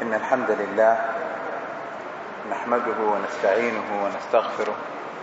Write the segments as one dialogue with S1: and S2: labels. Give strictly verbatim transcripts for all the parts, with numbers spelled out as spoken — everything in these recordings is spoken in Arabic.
S1: إن الحمد لله نحمده ونستعينه ونستغفره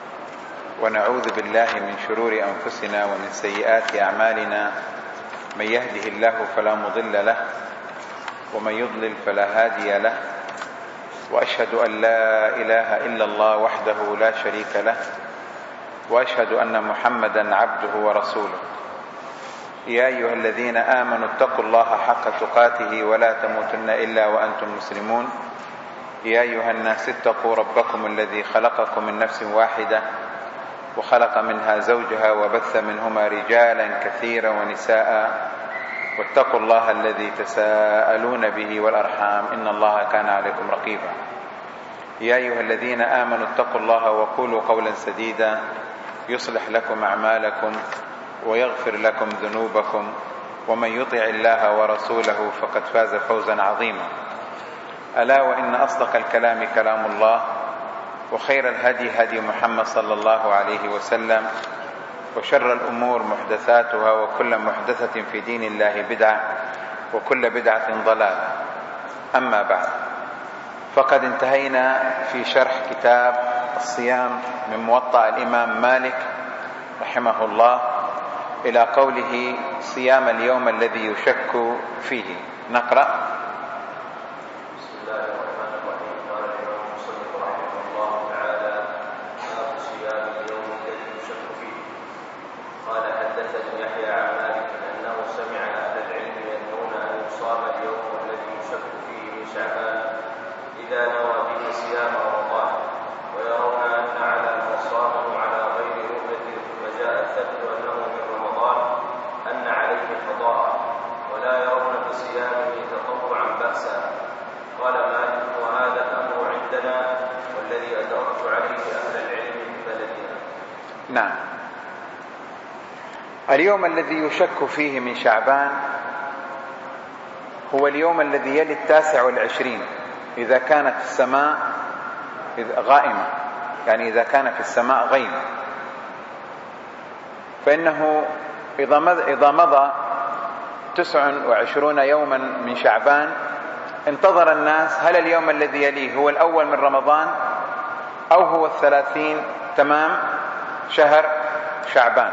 S1: ونعوذ بالله من شرور أنفسنا ومن سيئات أعمالنا. من يهده الله فلا مضل له ومن يضلل فلا هادي له، وأشهد أن لا إله إلا الله وحده لا شريك له، وأشهد أن محمدا عبده ورسوله. يا أيها الذين آمنوا اتقوا الله حق تقاته ولا تموتن إلا وأنتم مسلمون. يا أيها الناس اتقوا ربكم الذي خلقكم من نفس واحدة وخلق منها زوجها وبث منهما رجالا كثيرا ونساء، واتقوا الله الذي تساءلون به والأرحام إن الله كان عليكم رقيبا. يا أيها الذين آمنوا اتقوا الله وقولوا قولا سديدا يصلح لكم أعمالكم ويغفر لكم ذنوبكم، ومن يطع الله ورسوله فقد فاز فوزا عظيما. ألا وإن أصدق الكلام كلام الله، وخير الهدي هدي محمد صلى الله عليه وسلم، وشر الأمور محدثاتها، وكل محدثة في دين الله بدعة، وكل بدعة ضلالة. أما بعد، فقد انتهينا في شرح كتاب الصيام من موطأ الإمام مالك رحمه الله إلى قوله صيام اليوم الذي يشك فيه. نقرأ.
S2: بسم الله الرحمن الرحيم. قال الإمام المصنف رحمه الله تعالى: باب صيام اليوم الذي يشك فيه. قال: حدثني يحيى عن مالك أنه سمع أهل العلم ينهون أن يصام اليوم الذي يشك فيه من شعبان إذا نوى به صيام رمضان، ويرون أن على من صامه على غير رؤية ثم جاء الثبت أنه من رمضان أن عليه قضاء، ولا يرون بصيامه تطوعا بأسا. قال مالك: وهذا الأمر عندنا والذي أدركت عليه أهل العلم في بلدنا.
S1: نعم. اليوم الذي يشك فيه من شعبان هو اليوم الذي يلي التاسع والعشرين إذا كانت السماء غائمة، يعني إذا كان في السماء غيم، فإنه إذا مضى تسع وعشرون يوما من شعبان انتظر الناس هل اليوم الذي يليه هو الأول من رمضان أو هو الثلاثين تمام شهر شعبان.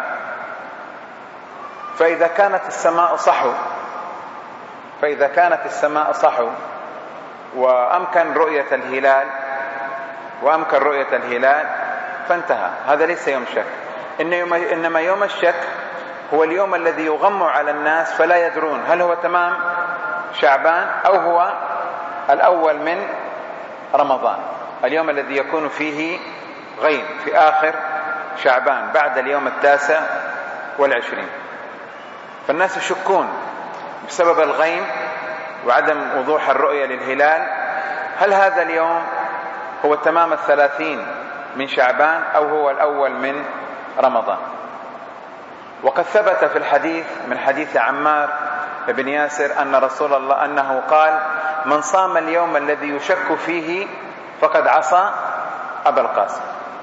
S1: فإذا كانت السماء صحو فإذا كانت السماء صحو وأمكن رؤية الهلال وأمكن رؤية الهلال فانتهى، هذا ليس يوم شك. إنما يوم الشك هو اليوم الذي يغم على الناس فلا يدرون هل هو تمام شعبان أو هو الأول من رمضان، اليوم الذي يكون فيه غيم في آخر شعبان بعد اليوم التاسع والعشرين. فالناس يشكون بسبب الغيم وعدم وضوح الرؤية للهلال هل هذا اليوم هو تمام الثلاثين من شعبان أو هو الأول من رمضان. وقد ثبت في الحديث من حديث عمار بن ياسر أن رسول الله أنه قال: من صام اليوم الذي يشك فيه فقد عصى أبا القاسم.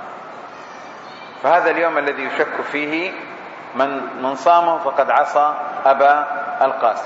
S1: فهذا اليوم الذي يشك فيه من من صامه فقد عصى أبا القاسم.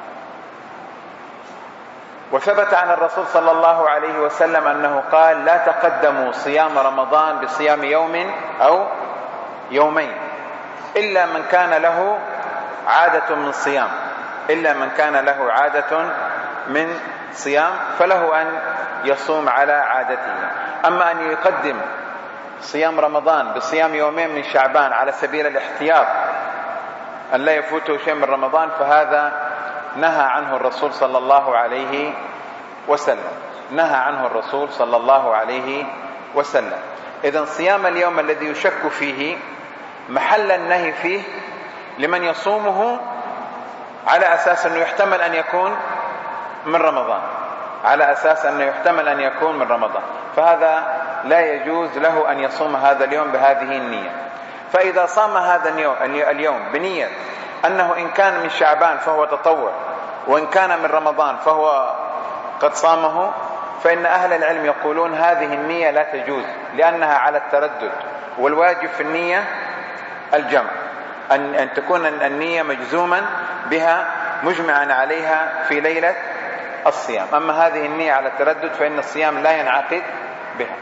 S1: وثبت عن الرسول صلى الله عليه وسلم أنه قال: لا تقدموا صيام رمضان بصيام يوم أو يومين إلا من كان له عادة من صيام إلا من كان له عادة من صيام فله أن يصوم على عادته. أما أن يقدم صيام رمضان بصيام يومين من شعبان على سبيل الاحتياط أن لا يفوته شيء من رمضان فهذا نهى عنه الرسول صلى الله عليه وسلم نهى عنه الرسول صلى الله عليه وسلم. إذن صيام اليوم الذي يشك فيه محل النهي فيه لمن يصومه على أساس أنه يحتمل أن يكون من رمضان على أساس أنه يحتمل أن يكون من رمضان فهذا لا يجوز له أن يصوم هذا اليوم بهذه النية. فإذا صام هذا اليوم بنية أنه إن كان من شعبان فهو تطوع وإن كان من رمضان فهو قد صامه، فإن أهل العلم يقولون هذه النية لا تجوز لأنها على التردد، والواجب في النية الجمع، أن, أن تكون النية مجزوما بها مجمعا عليها في ليلة الصيام. أما هذه النية على التردد فإن الصيام لا ينعقد بها.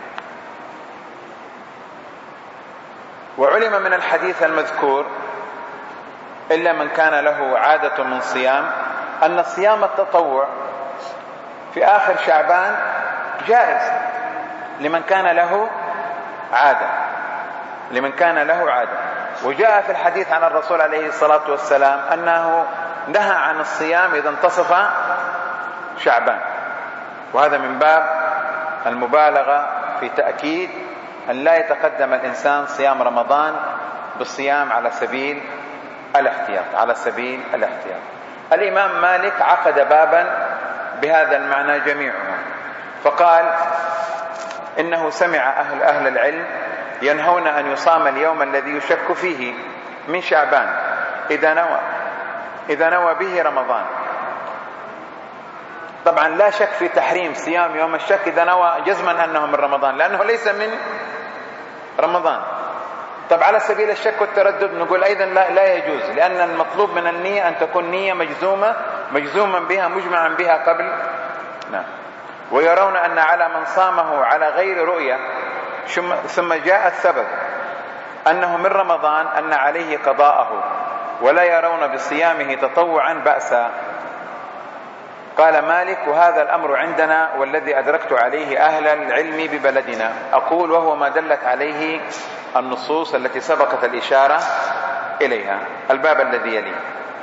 S1: وعلم من الحديث المذكور إلا من كان له عادة من صيام أن صيام التطوع في آخر شعبان جائز لمن كان له عادة لمن كان له عادة وجاء في الحديث عن الرسول عليه الصلاة والسلام أنه نهى عن الصيام إذا انتصف شعبان، وهذا من باب المبالغة في تأكيد أن لا يتقدم الإنسان صيام رمضان بالصيام على سبيل الاحتياط على سبيل الاحتياط. الإمام مالك عقد بابا بهذا المعنى جميعه، فقال إنه سمع أهل, أهل العلم ينهون أن يصام اليوم الذي يشك فيه من شعبان إذا نوى إذا نوى به رمضان. طبعا لا شك في تحريم صيام يوم الشك إذا نوى جزما أنه من رمضان، لأنه ليس من رمضان. طب على سبيل الشك والتردد نقول أيضا لا, لا يجوز، لأن المطلوب من النية أن تكون نية مجزومة مجزوما بها مجمعا بها قبل. نعم. ويرون أن على من صامه على غير رؤية ثم جاء السبب أنه من رمضان أن عليه قضاءه، ولا يرون بصيامه تطوعا بأسا. قال مالك: وهذا الأمر عندنا والذي أدركت عليه أهل العلم ببلدنا. أقول وهو ما دلت عليه النصوص التي سبقت الإشارة إليها. الباب الذي يليه.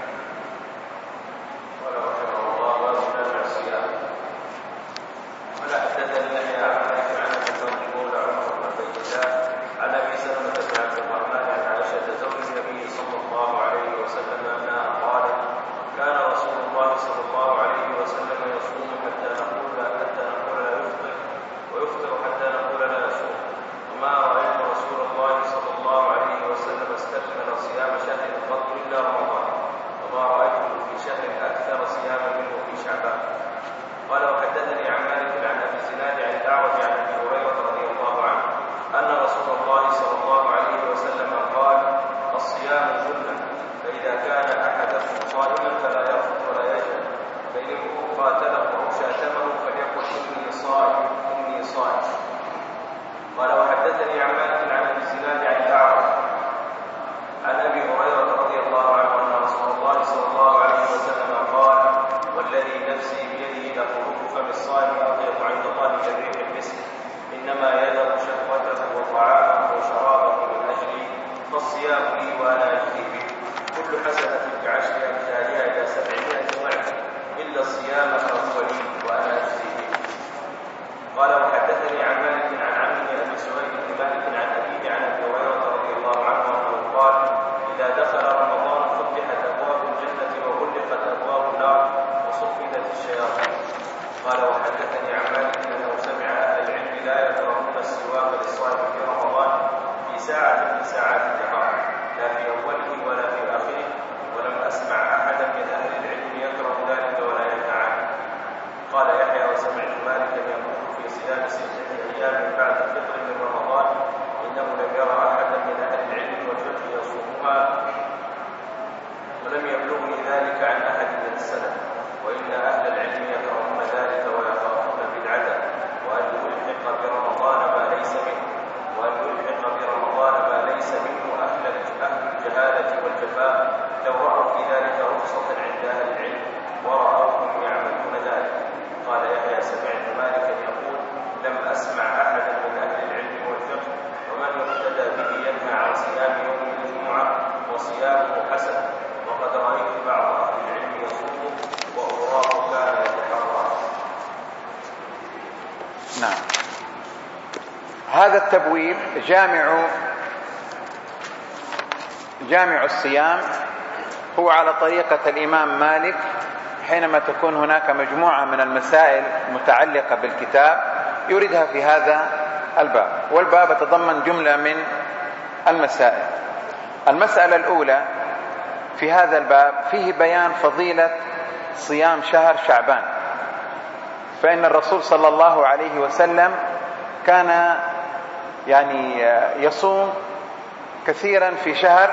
S1: هذا التبويب جامع جامع الصيام هو على طريقة الإمام مالك حينما تكون هناك مجموعة من المسائل متعلقة بالكتاب يريدها في هذا الباب. والباب يتضمن جملة من المسائل. المسألة الأولى في هذا الباب فيه بيان فضيلة صيام شهر شعبان، فإن الرسول صلى الله عليه وسلم كان يعني يصوم كثيرا في شهر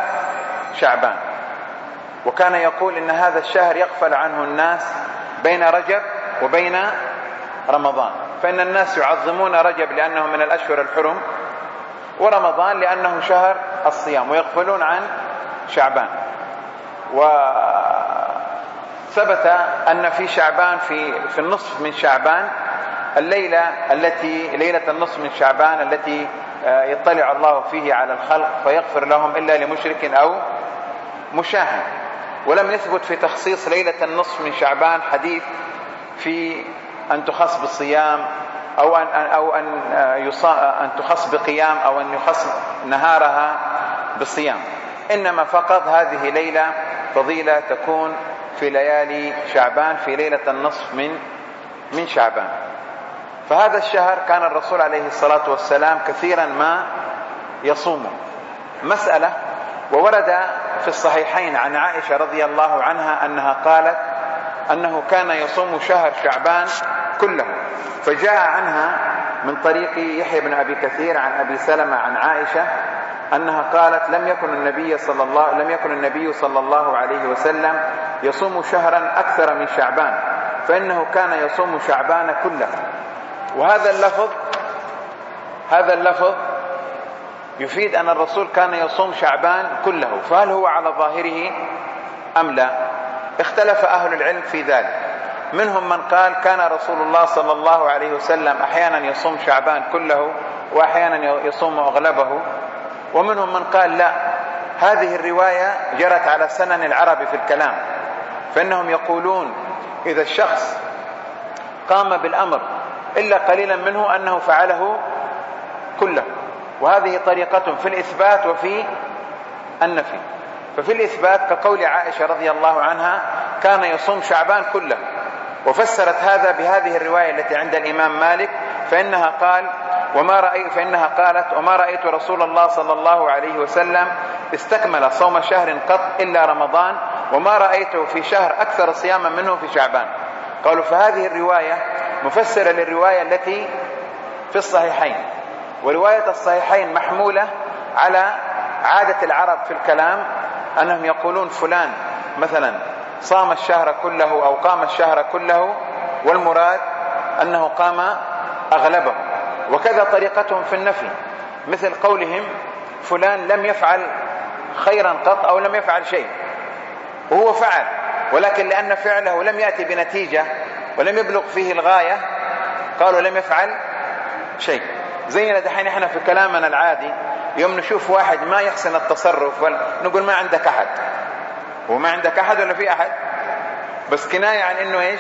S1: شعبان، وكان يقول إن هذا الشهر يغفل عنه الناس بين رجب وبين رمضان. فإن الناس يعظمون رجب لأنه من الأشهر الحرم، ورمضان لأنه شهر الصيام، ويغفلون عن شعبان. وثبت أن في شعبان في في النصف من شعبان الليلة التي ليلة النصف من شعبان التي يطلع الله فيه على الخلق فيغفر لهم إلا لمشرك أو مشاهد. ولم يثبت في تخصيص ليلة النصف من شعبان حديث في أن تخص بالصيام أو أن أو أن أن تخص بقيام أو أن يخص نهارها بالصيام، إنما فقط هذه ليلة فضيلة تكون في ليالي شعبان في ليلة النصف من من شعبان. فهذا الشهر كان الرسول عليه الصلاة والسلام كثيرا ما يصومه. مسألة: وورد في الصحيحين عن عائشة رضي الله عنها أنها قالت أنه كان يصوم شهر شعبان كله. فجاء عنها من طريق يحيى بن أبي كثير عن أبي سلمة عن عائشة أنها قالت: لم يكن النبي صلى الله لم يكن النبي صلى الله عليه وسلم يصوم شهرا أكثر من شعبان، فإنه كان يصوم شعبان كله. وهذا اللفظ هذا اللفظ يفيد أن الرسول كان يصوم شعبان كله، فهل هو على ظاهره أم لا؟ اختلف أهل العلم في ذلك. منهم من قال كان رسول الله صلى الله عليه وسلم أحيانا يصوم شعبان كله وأحيانا يصوم أغلبه، ومنهم من قال لا، هذه الرواية جرت على سنن العرب في الكلام، فإنهم يقولون إذا الشخص قام بالأمر إلا قليلا منه أنه فعله كله. وهذه طريقة في الإثبات وفي النفي. ففي الإثبات كقول عائشة رضي الله عنها كان يصوم شعبان كله، وفسرت هذا بهذه الرواية التي عند الإمام مالك، فإنها قال وما رأيت فإنها قالت وما رأيت رسول الله صلى الله عليه وسلم استكمل صوم شهر قط إلا رمضان، وما رأيته في شهر أكثر صياما منه في شعبان. قالوا فهذه الرواية مفسرة للرواية التي في الصحيحين، ورواية الصحيحين محمولة على عادة العرب في الكلام أنهم يقولون فلان مثلا صام الشهر كله أو قام الشهر كله، والمراد أنه قام أغلبه. وكذا طريقتهم في النفي، مثل قولهم فلان لم يفعل خيرا قط أو لم يفعل شيء، وهو فعل، ولكن لأن فعله لم يأتي بنتيجة ولم يبلغ فيه الغاية قالوا لم يفعل شيء. زينا دحين احنا في كلامنا العادي يوم نشوف واحد ما يحسن التصرف نقول ما عندك أحد، وما عندك أحد ولا في أحد، بس كناية عن إنه إيش؟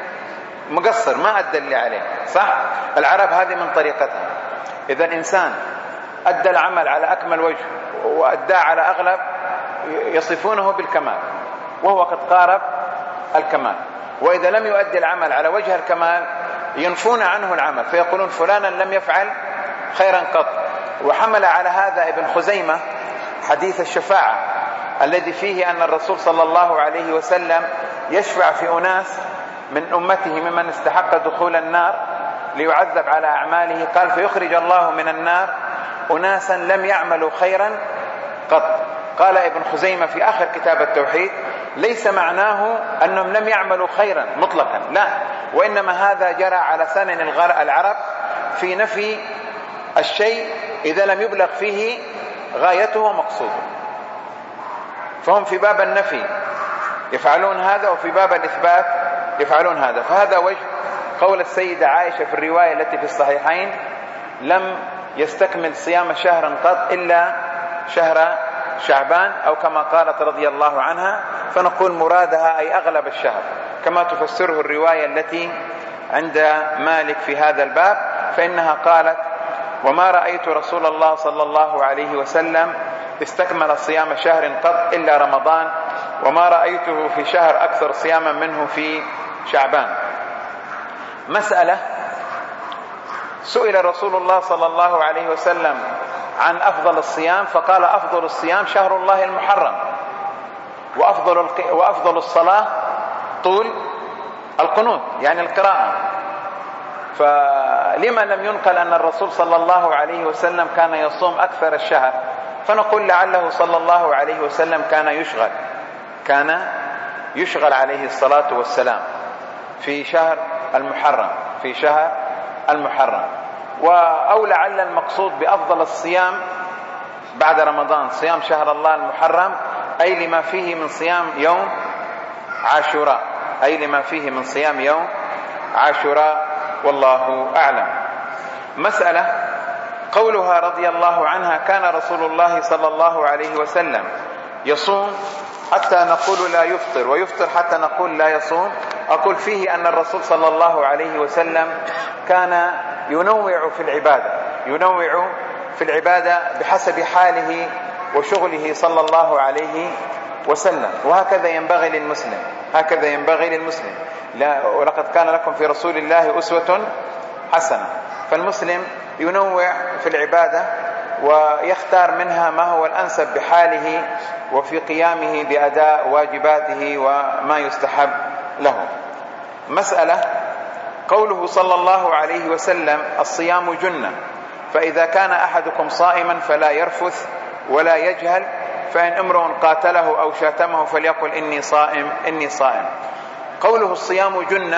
S1: مقصر، ما أدى اللي عليه، صح؟ العرب هذه من طريقتها. إذا الإنسان أدى العمل على أكمل وجه وأدى على أغلب يصفونه بالكمال، وهو قد قارب الكمال. وإذا لم يؤدي العمل على وجه الكمال ينفون عنه العمل، فيقولون فلانا لم يفعل خيرا قط. وحمل على هذا ابن خزيمة حديث الشفاعة الذي فيه أن الرسول صلى الله عليه وسلم يشفع في أناس من أمته ممن استحق دخول النار ليعذب على أعماله، قال فيخرج الله من النار أناسا لم يعملوا خيرا قط. قال ابن خزيمة في آخر كتاب التوحيد ليس معناه أنهم لم يعملوا خيرا مطلقا، لا، وإنما هذا جرى على سنن العرب في نفي الشيء إذا لم يبلغ فيه غايته ومقصوده. فهم في باب النفي يفعلون هذا، وفي باب الإثبات يفعلون هذا. فهذا وجه قول السيدة عائشة في الرواية التي في الصحيحين لم يستكمل صيام شهرا قط إلا شهر شعبان، أو كما قالت رضي الله عنها، فنقول مرادها أي أغلب الشهر كما تفسره الرواية التي عند مالك في هذا الباب، فإنها قالت وما رأيت رسول الله صلى الله عليه وسلم استكمل صيام شهر قط إلا رمضان، وما رأيته في شهر أكثر صياما منه في شعبان. مسألة: سئل رسول الله صلى الله عليه وسلم عن أفضل الصيام فقال أفضل الصيام شهر الله المحرم، وأفضل, وأفضل الصلاة طول القنوت يعني القراءة. فلما لم ينقل أن الرسول صلى الله عليه وسلم كان يصوم أكثر الشهر؟ فنقول لعله صلى الله عليه وسلم كان يشغل كان يشغل عليه الصلاة والسلام في شهر المحرم في شهر المحرم. أو لعل المقصود بأفضل الصيام بعد رمضان صيام شهر الله المحرم، أي لما فيه من صيام يوم عاشوراء، أي لما فيه من صيام يوم عاشوراء، والله أعلم. مسألة قولها رضي الله عنها: كان رسول الله صلى الله عليه وسلم يصوم حتى نقول لا يفطر ويفطر حتى نقول لا يصوم. أقول فيه أن الرسول صلى الله عليه وسلم كان ينوع في العبادة، ينوع في العبادة بحسب حاله وشغله صلى الله عليه وسلم، وهكذا ينبغي للمسلم، هكذا ينبغي للمسلم. لا ولقد كان لكم في رسول الله أسوة حسنة. فالمسلم ينوع في العبادة ويختار منها ما هو الأنسب بحاله وفي قيامه بأداء واجباته وما يستحب له. مسألة قوله صلى الله عليه وسلم: الصيام جنة، فإذا كان أحدكم صائما فلا يرفث ولا يجهل، فإن امرؤ قاتله أو شاتمه فليقل إني صائم إني صائم. قوله الصيام جنة،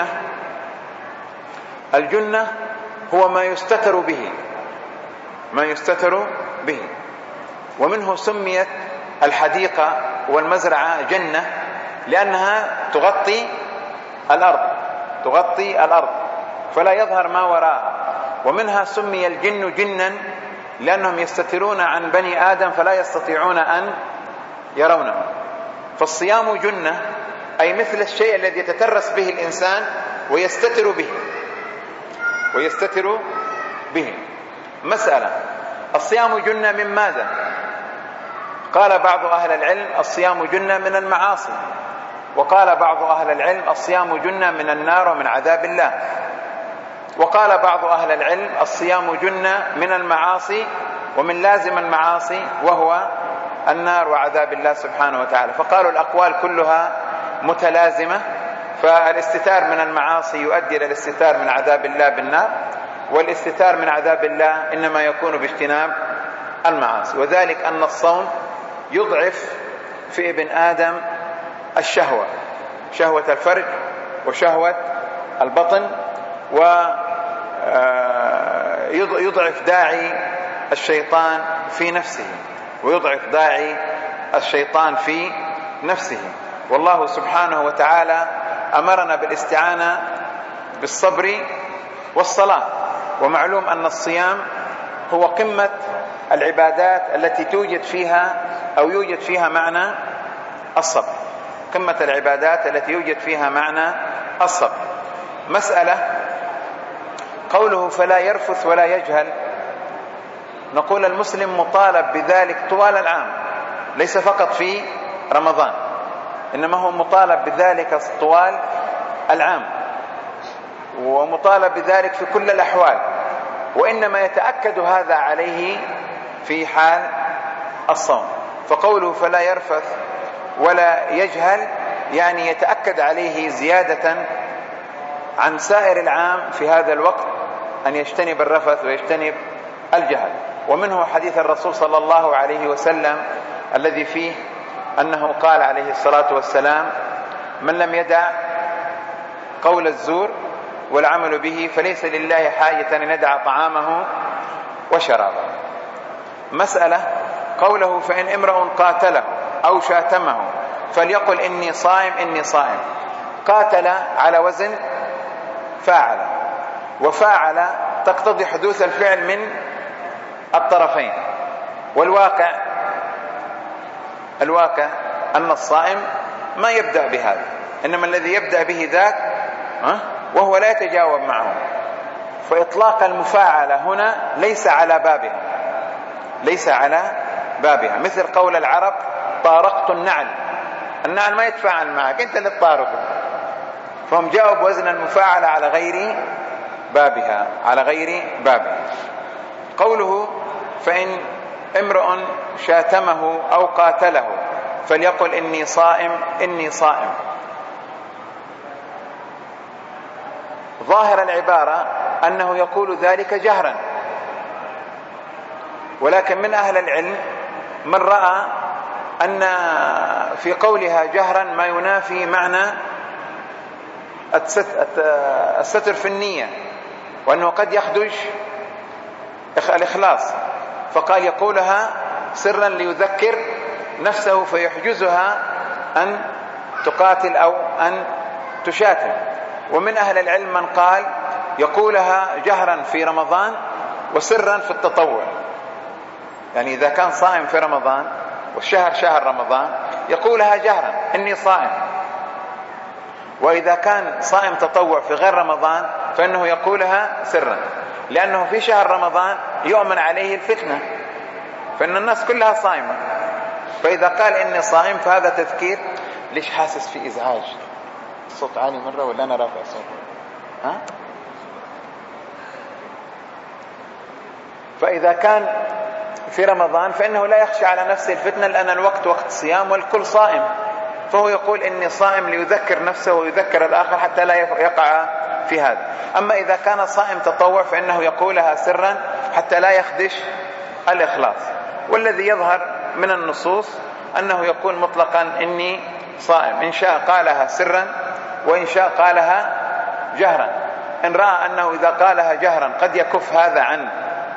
S1: الجنة هو ما يستتر به، ما يستتر به، ومنه سميت الحديقة والمزرعة جنة لأنها تغطي الأرض، تغطي الأرض فلا يظهر ما وراءها. ومنها سمي الجن جنا لأنهم يستترون عن بني آدم فلا يستطيعون أن يرونه. فالصيام جنة أي مثل الشيء الذي يتترس به الإنسان ويستتر به، ويستتر به. مسألة: الصيام جنة من ماذا؟ قال بعض أهل العلم: الصيام جنة من المعاصي. وقال بعض أهل العلم: الصيام جنة من النار ومن عذاب الله. وقال بعض أهل العلم: الصيام جنة من المعاصي ومن لازم المعاصي وهو النار وعذاب الله سبحانه وتعالى. فقالوا الأقوال كلها متلازمة، فالاستتار من المعاصي يؤدي إلى الاستتار من عذاب الله بالنار، والاستتار من عذاب الله إنما يكون باجتناب المعاصي. وذلك أن الصوم يضعف في ابن آدم الشهوة، شهوة الفرج وشهوة البطن، ويضعف داعي الشيطان في نفسه، ويضعف داعي الشيطان في نفسه. والله سبحانه وتعالى أمرنا بالاستعانة بالصبر والصلاة، ومعلوم أن الصيام هو قمة العبادات التي توجد فيها أو يوجد فيها معنى الصبر، قمة العبادات التي يوجد فيها معنى الصبر. مسألة قوله فلا يرفث ولا يجهل، نقول المسلم مطالب بذلك طوال العام، ليس فقط في رمضان، إنما هو مطالب بذلك طوال العام، ومطالب بذلك في كل الأحوال، وإنما يتأكد هذا عليه في حال الصوم. فقوله فلا يرفث ولا يجهل يعني يتأكد عليه زيادة عن سائر العام في هذا الوقت أن يجتنب الرفث ويجتنب الجهل. ومنه حديث الرسول صلى الله عليه وسلم الذي فيه أنه قال عليه الصلاة والسلام: من لم يدع قول الزور والعمل به فليس لله حاجة أن يدع طعامه وشرابه. مسألة قوله فإن امرؤ قاتله أو شاتمه فليقل إني صائم إني صائم. قاتل على وزن فاعل، وفاعل تقتضي حدوث الفعل من الطرفين، والواقع الواقع أن الصائم ما يبدأ بهذا، إنما الذي يبدأ به ذاك وهو لا يتجاوب معه. فإطلاق المفاعلة هنا ليس على بابها، ليس على بابها، مثل قول العرب طارقت النعل، النعل ما يتفاعل معك، أنت اللي تطارقه. فهم جاءوا بوزن المفاعلة على غير بابها، على غير بابها. قوله فإن امرؤ شاتمه أو قاتله فليقل إني صائم إني صائم. ظاهر العبارة أنه يقول ذلك جهرا، ولكن من أهل العلم من رأى أن في قولها جهرا ما ينافي معنى الستر في النية، وأنه قد يخدش الإخلاص، فقال يقولها سرا ليذكر نفسه فيحجزها أن تقاتل أو أن تشاتم. ومن أهل العلم من قال يقولها جهرا في رمضان وسرا في التطوع، يعني إذا كان صائم في رمضان والشهر شهر رمضان يقولها جهرا إني صائم، وإذا كان صائم تطوع في غير رمضان فإنه يقولها سرا، لأنه في شهر رمضان يؤمن عليه الفتنة، فإن الناس كلها صائمة، فإذا قال إني صائم فهذا تذكير. ليش حاسس في إزعاج؟ الصوت عالي مرة ولا أنا رافع صوت؟ ها؟ فإذا كان في رمضان فإنه لا يخشى على نفسه الفتنة، لأن الوقت وقت صيام والكل صائم، فهو يقول إني صائم ليذكر نفسه ويذكر الآخر حتى لا يقع في هذا. أما إذا كان صائم تطوع فإنه يقولها سرا حتى لا يخدش الإخلاص. والذي يظهر من النصوص أنه يقول مطلقا إني صائم، إن شاء قالها سرا وإن شاء قالها جهرا. إن رأى أنه إذا قالها جهرا قد يكف هذا عن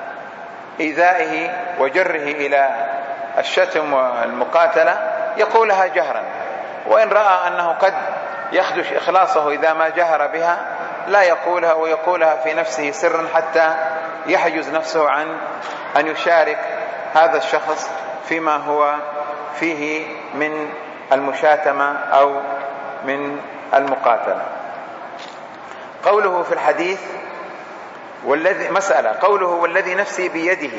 S1: إيذائه وجره إلى الشتم والمقاتلة يقولها جهرا، وإن رأى أنه قد يخدش إخلاصه إذا ما جهر بها لا يقولها، ويقولها في نفسه سرا حتى يحجز نفسه عن أن يشارك هذا الشخص فيما هو فيه من المشاتمة أو من المقاتلة. قوله في الحديث والذي مسألة قوله والذي نفسي بيده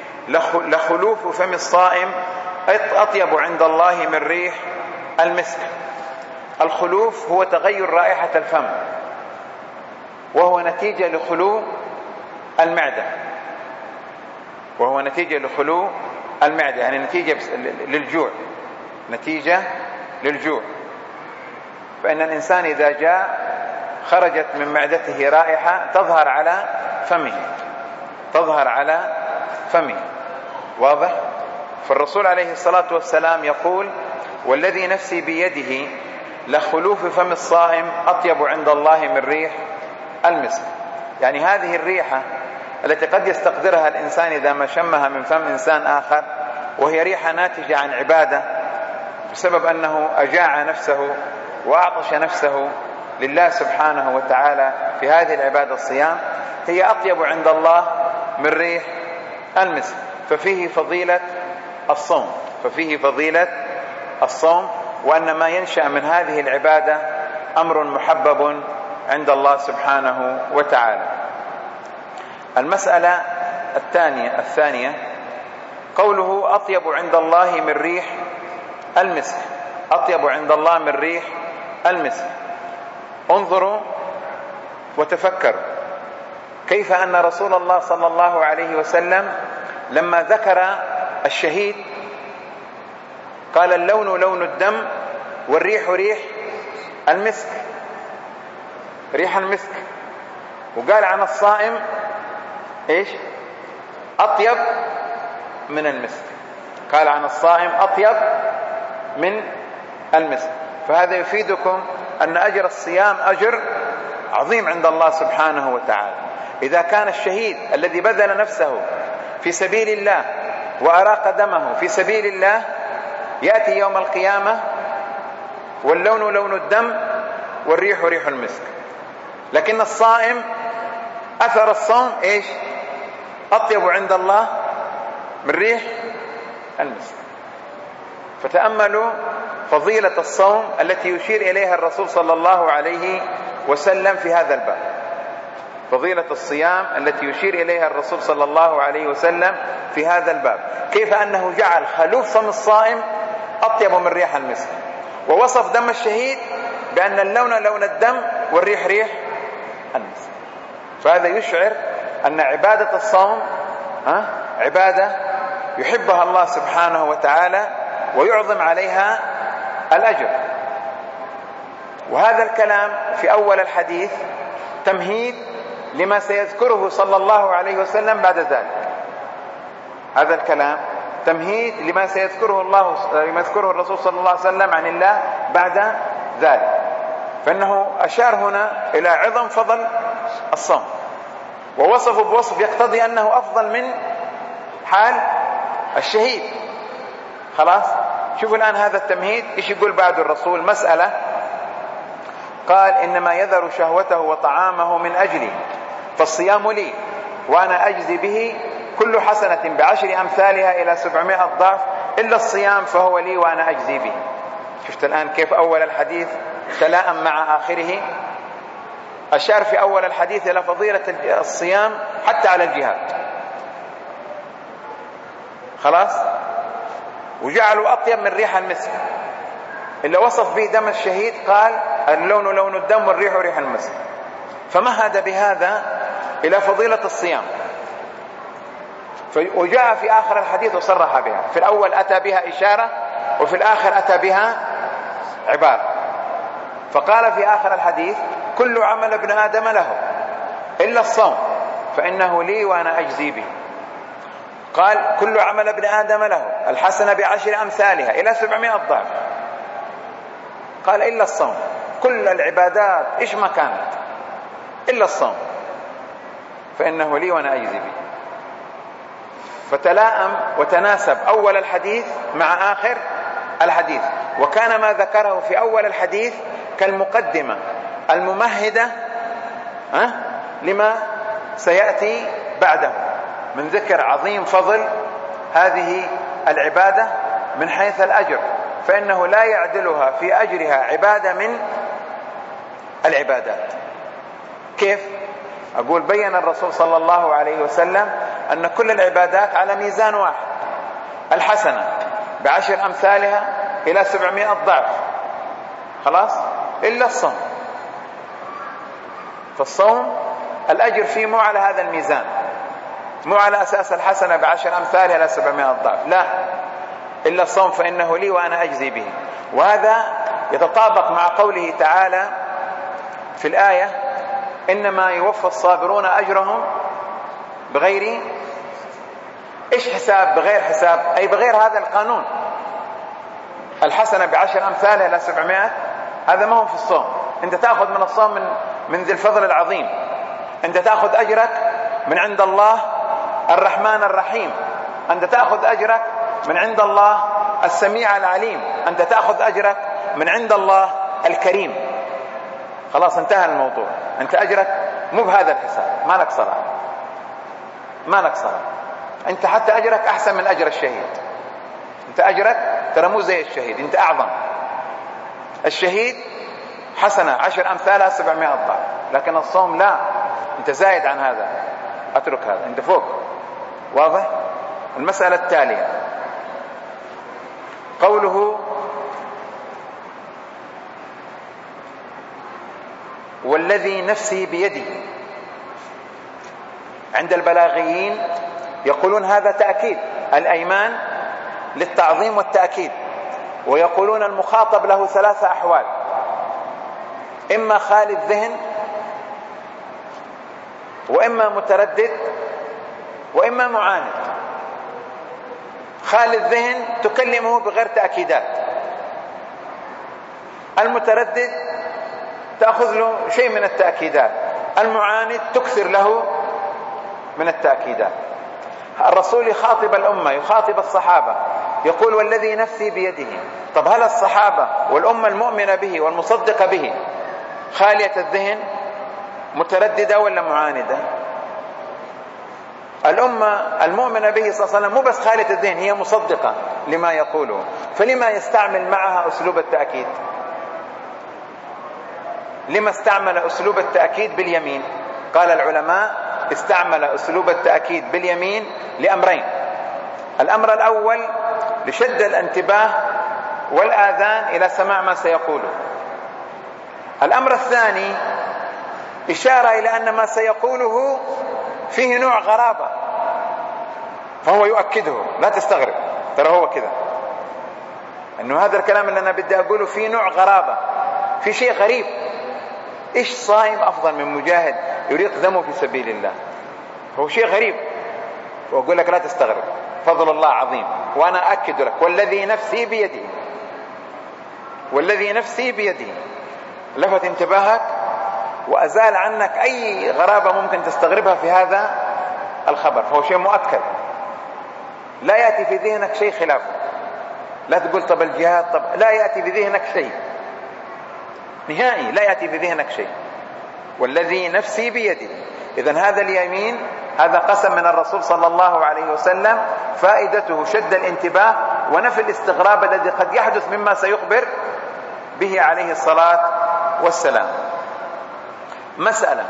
S1: لخلوف فم الصائم أطيب عند الله من ريح المسك. الخلوف هو تغير رائحة الفم، وهو نتيجة لخلو المعدة، وهو نتيجة لخلو المعدة يعني نتيجة للجوع، نتيجة للجوع. فإن الإنسان إذا جاء خرجت من معدته رائحة تظهر على فمه، تظهر على فمه، واضح؟ فالرسول عليه الصلاة والسلام يقول والذي نفسي بيده لخلوف فم الصائم أطيب عند الله من ريح المسك. يعني هذه الريحة التي قد يستقدرها الإنسان إذا ما شمها من فم إنسان آخر، وهي ريحة ناتجة عن عبادة بسبب أنه أجاع نفسه وأعطش نفسه لله سبحانه وتعالى في هذه العبادة الصيام، هي أطيب عند الله من ريح المسك. ففيه فضيلة الصوم، ففيه فضيلة الصوم، وأن ما ينشأ من هذه العبادة أمر محبب عند الله سبحانه وتعالى. المسألة الثانية الثانية قوله أطيب عند الله من ريح المسك، أطيب عند الله من ريح المسك. انظروا وتفكروا كيف أن رسول الله صلى الله عليه وسلم لما ذكر الشهيد قال اللون لون الدم والريح ريح المسك، ريح المسك. وقال عن الصائم إيش؟ أطيب من المسك، قال عن الصائم أطيب من المسك. فهذا يفيدكم أن أجر الصيام أجر عظيم عند الله سبحانه وتعالى. إذا كان الشهيد الذي بذل نفسه في سبيل الله وأراق دمه في سبيل الله يأتي يوم القيامة واللون لون الدم والريح ريح المسك، لكن الصائم أثر الصوم إيش؟ أطيب عند الله من ريح المسك. فتأملوا فضيلة الصوم التي يشير إليها الرسول صلى الله عليه وسلم في هذا الباب، فضيلة الصيام التي يشير إليها الرسول صلى الله عليه وسلم في هذا الباب، كيف أنه جعل خلوف فم الصائم أطيب من ريح المسك، ووصف دم الشهيد بأن اللون لون الدم والريح ريح المسك. فهذا يشعر أن عبادة الصوم عبادة يحبها الله سبحانه وتعالى ويعظم عليها الأجر. وهذا الكلام في أول الحديث تمهيد لما سيذكره صلى الله عليه وسلم بعد ذلك. هذا الكلام تمهيد لما سيذكره الله لما يذكره الرسول صلى الله عليه وسلم عن الله بعد ذلك. فإنه أشار هنا إلى عظم فضل الصوم، ووصفه بوصف يقتضي أنه أفضل من حال الشهيد. خلاص، شوفوا الآن هذا التمهيد إيش يقول بعد الرسول. مسألة قال: إنما يذر شهوته وطعامه من أجلي فالصيام لي وأنا أجزي به، كل حسنة بعشر أمثالها إلى سبعمائة ضعف إلا الصيام فهو لي وأنا أجزي به. شفت الآن كيف أول الحديث تلائم مع آخره؟ أشار في أول الحديث إلى فضيلة الصيام حتى على الجهاد. خلاص، وجعلوا أطيب من ريح المسك. اللي وصف به دم الشهيد قال: اللون لون الدم والريح ريح المسك. فمهد بهذا إلى فضيلة الصيام، وجاء في آخر الحديث وصرح بها. في الأول أتى بها إشارة، وفي الآخر أتى بها عبارة. فقال في آخر الحديث: كل عمل ابن آدم له إلا الصوم فإنه لي وأنا أجزي به. قال: كل عمل ابن آدم له الحسنة بعشر أمثالها إلى سبعمائة ضعف. قال: إلا الصوم. كل العبادات إيش ما كانت إلا الصوم فإنه لي وأنا أجزي به. فتلائم وتناسب أول الحديث مع آخر الحديث، وكان ما ذكره في أول الحديث كالمقدمة الممهدة لما سيأتي بعده من ذكر عظيم فضل هذه العبادة من حيث الأجر، فإنه لا يعدلها في أجرها عبادة من العبادات. كيف؟ أقول: بيّن الرسول صلى الله عليه وسلم أن كل العبادات على ميزان واحد، الحسنة بعشر أمثالها إلى سبعمائة ضعف. خلاص، إلا الصوم. فالصوم الأجر فيه مو على هذا الميزان، مو على أساس الحسنة بعشر أمثالها إلى سبعمائة ضعف، لا، إلا الصوم فإنه لي وأنا أجزي به. وهذا يتطابق مع قوله تعالى في الآية: إنما يوفى الصابرون أجرهم بغير إيش حساب؟ بغير حساب، أي بغير هذا القانون. الحسنة بعشر أمثالها إلى سبعمائة، هذا ما هو في الصوم. أنت تأخذ من الصوم من من ذي الفضل العظيم، أنت تأخذ أجرك من عند الله الرحمن الرحيم، أنت تأخذ أجرك من عند الله السميع العليم، أنت تأخذ أجرك من عند الله الكريم. خلاص، انتهى الموضوع. أنت أجرك مو بهذا الحساب، ما لك صلاة، ما لك صلاة. أنت حتى أجرك أحسن من أجر الشهيد. أنت أجرك ترى مو زي الشهيد، أنت أعظم. الشهيد حسنة عشر أمثالها سبعمائة ضعف، لكن الصوم لا، أنت زايد عن هذا، أترك هذا، أنت فوق. واضح؟ المسألة التالية قوله: والذي نفسي بيده. عند البلاغيين يقولون هذا تأكيد، الأيمان للتعظيم والتأكيد، ويقولون المخاطب له ثلاثة أحوال: إما خالي الذهن، وإما متردد، وإما معاند. خالي الذهن تكلمه بغير تأكيدات، المتردد تأخذ له شيء من التأكيدات، المعاند تكثر له من التأكيدات. الرسول يخاطب الأمة، يخاطب الصحابة، يقول: والذي نفسي بيده. طب هل الصحابة والأمة المؤمنة به والمصدقة به خالية الذهن، مترددة ولا معاندة؟ الأمة المؤمنة به صلى الله عليه وسلم مو بس خالية الذهن، هي مصدقة لما يقوله، فلما يستعمل معها أسلوب التأكيد؟ لما استعمل أسلوب التأكيد باليمين؟ قال العلماء: استعمل أسلوب التأكيد باليمين لأمرين: الأمر الأول لشد الانتباه والآذان إلى سماع ما سيقوله، الأمر الثاني إشارة إلى أن ما سيقوله فيه نوع غرابة، فهو يؤكده، لا تستغرب، ترى هو كذا، أنه هذا الكلام اللي أنا بدي أقوله فيه نوع غرابة، في شيء غريب. إيش صائم أفضل من مجاهد يريق دمه في سبيل الله؟ هو شيء غريب، وأقول لك لا تستغرب، فضل الله عظيم. وأنا أكد لك: والذي نفسي بيده، والذي نفسي بيده. لفت انتباهك وأزال عنك أي غرابة ممكن تستغربها في هذا الخبر، فهو شيء مؤكد لا يأتي في ذهنك شيء خلافه. لا تقول طب الجهاد، طب لا يأتي في ذهنك شيء نهائي، لا يأتي في ذهنك شيء. والذي نفسي بيده. إذن هذا اليمين هذا قسم من الرسول صلى الله عليه وسلم، فائدته شد الانتباه ونفي الاستغراب الذي قد يحدث مما سيخبر به عليه الصلاة والسلام. مسألة: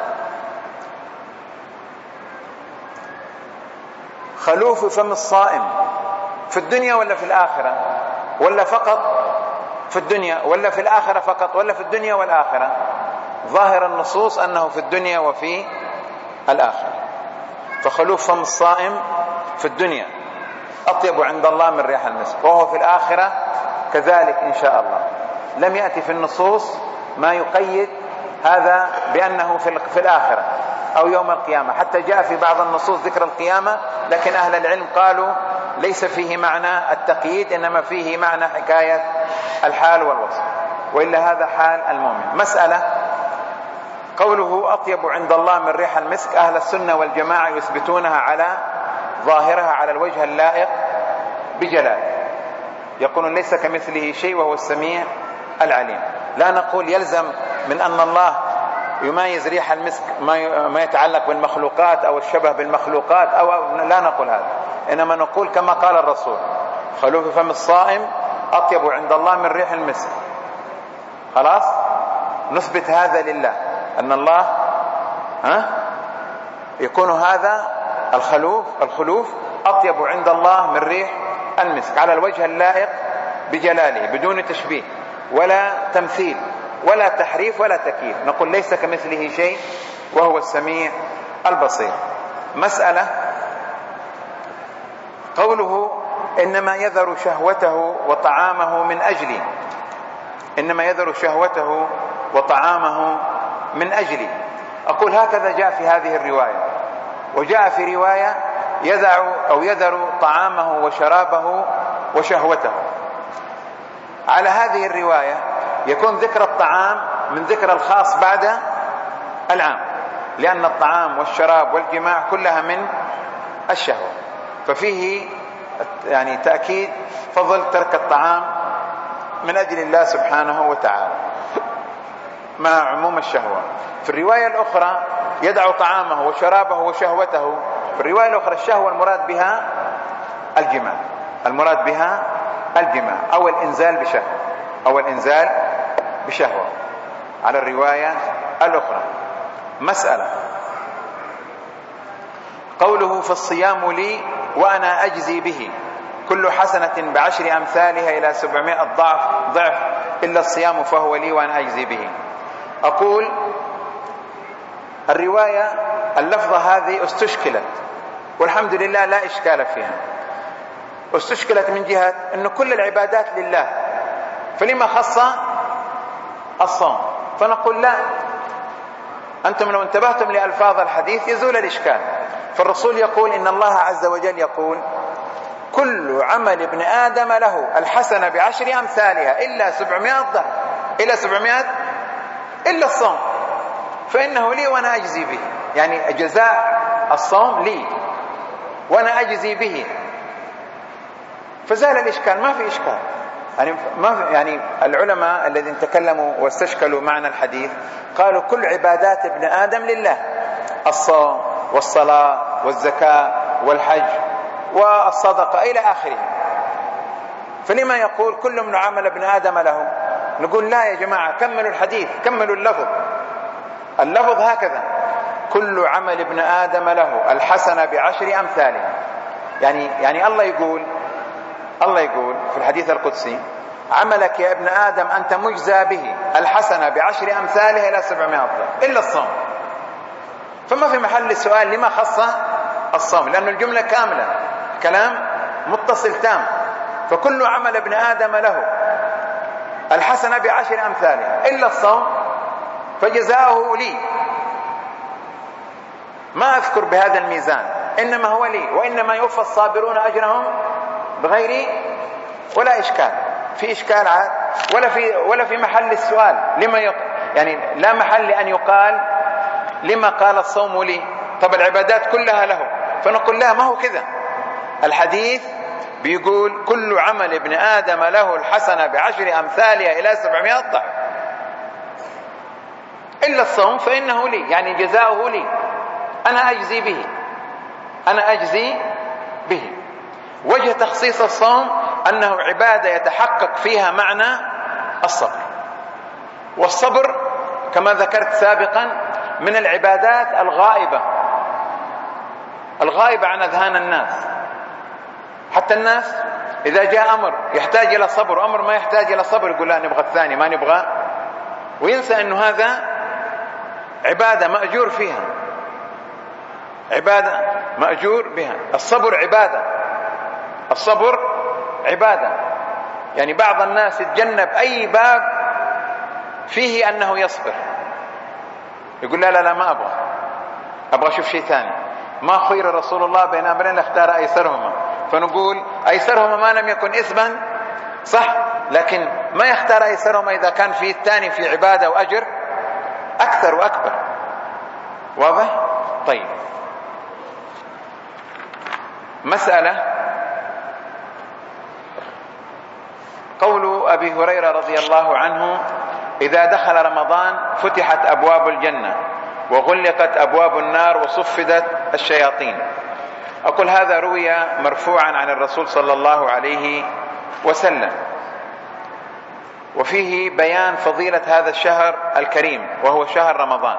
S1: خلوف فم الصائم في الدنيا ولا في الآخرة، ولا فقط في الدنيا، ولا في الآخرة فقط، ولا في الدنيا والآخرة؟ ظاهر النصوص أنه في الدنيا وفي الآخرة. فخلوف فم الصائم في الدنيا أطيب عند الله من ريح المسك، وهو في الآخرة كذلك إن شاء الله. لم يأتي في النصوص ما يقيد هذا بأنه في الآخرة أو يوم القيامة، حتى جاء في بعض النصوص ذكر القيامة، لكن أهل العلم قالوا ليس فيه معنى التقييد، إنما فيه معنى حكاية الحال والوصف، وإلا هذا حال المؤمن. مسألة: قوله أطيب عند الله من ريح المسك، أهل السنة والجماعة يثبتونها على ظاهرها على الوجه اللائق بجلاله، يقولون ليس كمثله شيء وهو السميع العليم. لا نقول يلزم من أن الله يميز ريح المسك ما يتعلق بالمخلوقات أو الشبه بالمخلوقات، أو لا نقول هذا، إنما نقول كما قال الرسول: خلوف فم الصائم أطيب عند الله من ريح المسك. خلاص نثبت هذا لله، أن الله ها يكون هذا الخلوف الخلوف أطيب عند الله من ريح المسك على الوجه اللائق بجلاله، بدون تشبيه ولا تمثيل ولا تحريف ولا تكييف. نقول ليس كمثله شيء وهو السميع البصير. مسألة: قوله إنما يذر شهوته وطعامه من أجلي، إنما يذر شهوته وطعامه من أجلي. أقول هكذا جاء في هذه الرواية، وجاء في رواية يذع أو يذر طعامه وشرابه وشهوته. على هذه الرواية يكون ذكر الطعام من ذكر الخاص بعد العام، لأن الطعام والشراب والجماع كلها من الشهوة، ففيه يعني تأكيد فضل ترك الطعام من أجل الله سبحانه وتعالى مع عموم الشهوة. في الرواية الأخرى يدع طعامه وشرابه وشهوته، في الرواية الأخرى الشهوة المراد بها الجماع، المراد بها الجماع أو الإنزال بشهوة أو الإنزال بشهوة على الرواية الأخرى. مسألة: قوله فالصيام لي وأنا أجزي به، كل حسنة بعشر أمثالها إلى سبعمائة ضعف ضعف إلا الصيام فهو لي وأنا أجزي به. أقول الرواية اللفظة هذه استشكلت، والحمد لله لا إشكال فيها. استشكلت من جهة أن كل العبادات لله، فلما خص الصوم؟ فنقول لا، أنتم لو انتبهتم لألفاظ الحديث يزول الإشكال. فالرسول يقول إن الله عز وجل يقول: كل عمل ابن آدم له الحسنة بعشر أمثالها إلا سبعمائة ضعف، إلا سبعمائة إلا الصوم فإنه لي وأنا أجزي به. يعني جزاء الصوم لي وأنا أجزي به، فزال الإشكال، ما في إشكال. يعني, ما في يعني العلماء الذين تكلموا واستشكلوا معنى الحديث قالوا كل عبادات ابن آدم لله، الصوم والصلاة والزكاة والحج والصدقة إلى آخره، فلما يقول كل من عمل ابن آدم له؟ نقول لا يا جماعة، كملوا الحديث، كملوا اللفظ. اللفظ هكذا: كل عمل ابن آدم له الحسنة بعشر أمثالها. يعني يعني الله يقول الله يقول في الحديث القدسي: عملك يا ابن آدم أنت مجزى به الحسنة بعشر أمثالها إلى سبعمائة ضعف إلا الصوم. فما في محل السؤال لما خص الصوم، لأن الجملة كاملة، كلام متصل تام. فكل عمل ابن آدم له الحسنة بعشر أمثالها إلا الصوم فجزاؤه لي. ما أذكر بهذا الميزان، إنما هو لي، وإنما يوفى الصابرون أجرهم بغير ولا إشكال في إشكال عاد ولا في ولا في محل السؤال لما يط... يعني لا محل لأن يقال لما قال الصوم لي؟ طب العبادات كلها له، فنقول لها ما هو كذا. الحديث بيقول كل عمل ابن آدم له الحسنة بعشر أمثالها إلى سبعمائة ضعف إلا الصوم فإنه لي، يعني جزاؤه لي، أنا أجزي به، أنا أجزي به. وجه تخصيص الصوم أنه عبادة يتحقق فيها معنى الصبر، والصبر كما ذكرت سابقا من العبادات الغائبة الغائبة عن أذهان الناس. حتى الناس إذا جاء أمر يحتاج إلى صبر، أمر ما يحتاج إلى صبر، يقول لا نبغى الثاني ما نبغى، وينسى أنه هذا عبادة مأجور فيها، عبادة مأجور بها. الصبر عبادة، الصبر عبادة. يعني بعض الناس يتجنب أي باب فيه أنه يصبر، يقول لا لا لا ما أبغى، أبغى أشوف شيء ثاني. ما خير رسول الله بين أمرين لاختار أيسرهما، فنقول أيسرهما ما لم يكن إثما صح، لكن ما يختار أيسرهما إذا كان فيه الثاني في عبادة وأجر أكثر وأكبر. واضح؟ طيب، مسألة قول أبي هريرة رضي الله عنه إذا دخل رمضان فتحت أبواب الجنة وغلقت أبواب النار وصفدت الشياطين. أقول هذا روي مرفوعا عن الرسول صلى الله عليه وسلم، وفيه بيان فضيلة هذا الشهر الكريم وهو شهر رمضان.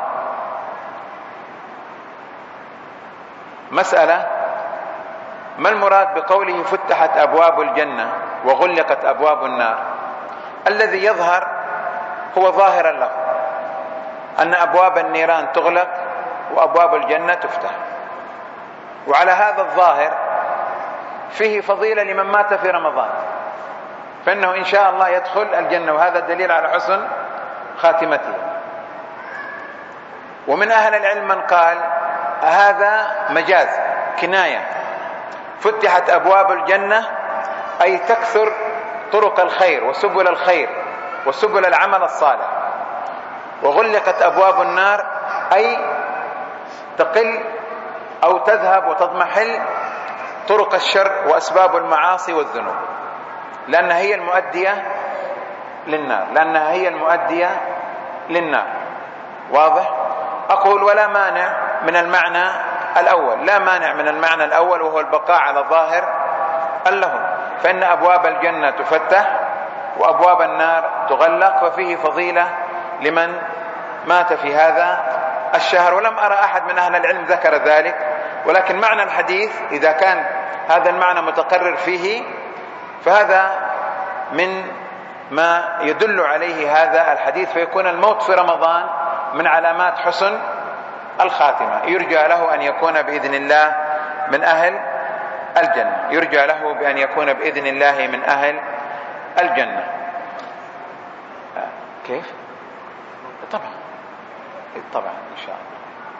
S1: مسألة: ما المراد بقوله فتحت أبواب الجنة وغلقت أبواب النار؟ الذي يظهر هو ظاهر له أن أبواب النيران تغلق وأبواب الجنة تفتح، وعلى هذا الظاهر فيه فضيلة لمن مات في رمضان، فإنه إن شاء الله يدخل الجنة، وهذا دليل على حسن خاتمته. ومن أهل العلم من قال هذا مجاز كناية، فتحت أبواب الجنة أي تكثر طرق الخير وسبل الخير وسبل العمل الصالح، وغلقت أبواب النار أي تقل أو تذهب وتضمحل طرق الشر وأسباب المعاصي والذنوب، لأنها هي المؤدية للنار لأنها هي المؤدية للنار. واضح؟ أقول ولا مانع من المعنى الأول، لا مانع من المعنى الأول وهو البقاء على ظاهر اللهم، فإن أبواب الجنة تفتح وأبواب النار تغلق، ففيه فضيلة لمن مات في هذا الشهر. ولم أرى أحد من أهل العلم ذكر ذلك، ولكن معنى الحديث إذا كان هذا المعنى متقرر فيه فهذا من ما يدل عليه هذا الحديث، فيكون الموت في رمضان من علامات حسن الخاتمة. يرجى له أن يكون بإذن الله من أهل الجنة، يرجى له بأن يكون بإذن الله من أهل الجنة. كيف؟ طبعا طبعا إن شاء الله.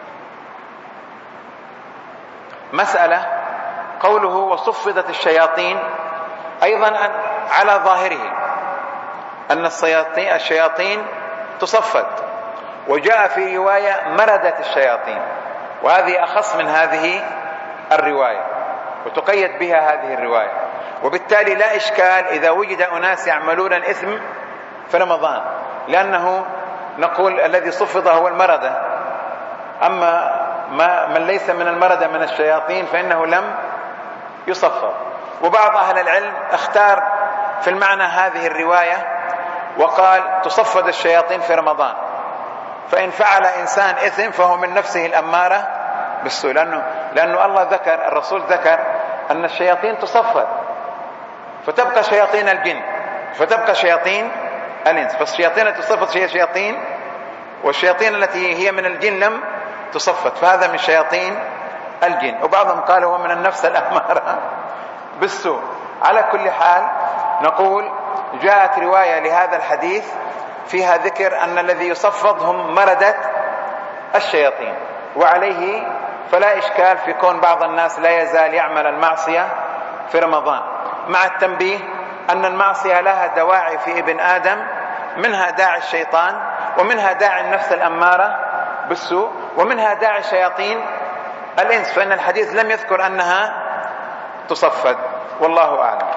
S1: مسألة قوله وصفدت الشياطين، أيضا على ظاهره أن الشياطين, الشياطين تصفد، وجاء في رواية مردت الشياطين، وهذه أخص من هذه الرواية وتقيد بها هذه الرواية، وبالتالي لا إشكال إذا وجد أناس يعملون الإثم في رمضان، لأنه نقول الذي صفد هو المردة، أما ما من ليس من المردة من الشياطين فإنه لم يصفد. وبعض أهل العلم اختار في المعنى هذه الرواية وقال تصفد الشياطين في رمضان، فإن فعل إنسان إثم فهو من نفسه الأمارة بالسوء، لأنه, لأنه الله ذكر، الرسول ذكر أن الشياطين تصفد، فتبقى شياطين الجن فتبقى شياطين الإنس، فالشياطين تصفد هي شياطين، والشياطين التي هي من الجن لم تصفد، فهذا من شياطين الجن. وبعضهم قال هو من النفس الأمارة بالسوء. على كل حال نقول جاءت رواية لهذا الحديث فيها ذكر أن الذي يصفد هم مردة الشياطين، وعليه فلا إشكال في كون بعض الناس لا يزال يعمل المعصية في رمضان، مع التنبيه أن المعصية لها دواعي في ابن آدم، منها داعي الشيطان ومنها داعي النفس الأمارة بالسوء، ومنها داعي شياطين الإنس، فإن الحديث لم يذكر أنها تصفد، والله أعلم.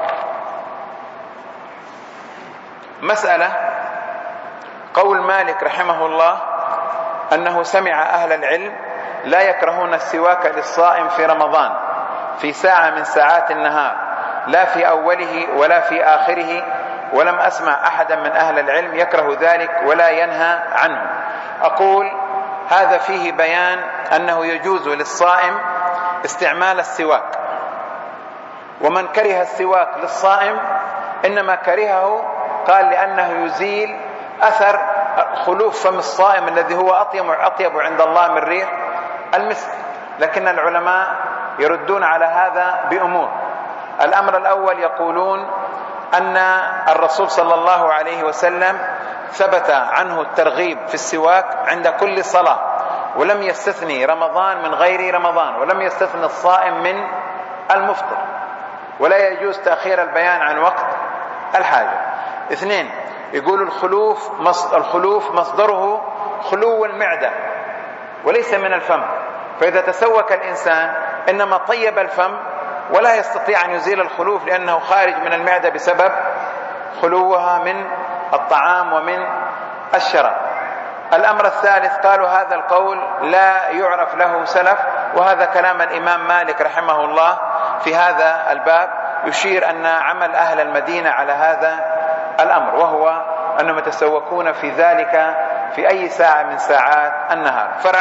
S1: مسألة قول مالك رحمه الله أنه سمع أهل العلم لا يكرهون السواك للصائم في رمضان في ساعة من ساعات النهار، لا في أوله ولا في آخره، ولم أسمع أحدا من أهل العلم يكره ذلك ولا ينهى عنه. أقول هذا فيه بيان أنه يجوز للصائم استعمال السواك، ومن كره السواك للصائم إنما كرهه قال لأنه يزيل أثر خلوف فم الصائم الذي هو أطيب, أطيب عند الله من ريح المسك. لكن العلماء يردون على هذا بأمور. الأمر الأول يقولون أن الرسول صلى الله عليه وسلم ثبت عنه الترغيب في السواك عند كل صلاة، ولم يستثني رمضان من غير رمضان، ولم يستثني الصائم من المفطر، ولا يجوز تأخير البيان عن وقت الحاجة. اثنين، يقول الخلوف الخلوف مصدره خلو المعدة وليس من الفم، فإذا تسوك الإنسان إنما طيب الفم ولا يستطيع أن يزيل الخلوف لأنه خارج من المعدة بسبب خلوها من الطعام ومن الشراب. الأمر الثالث قالوا هذا القول لا يعرف له سلف، وهذا كلام الإمام مالك رحمه الله في هذا الباب، يشير أن عمل أهل المدينة على هذا الأمر، وهو أنهم يتسوكون في ذلك في أي ساعة من ساعات النهار. فرع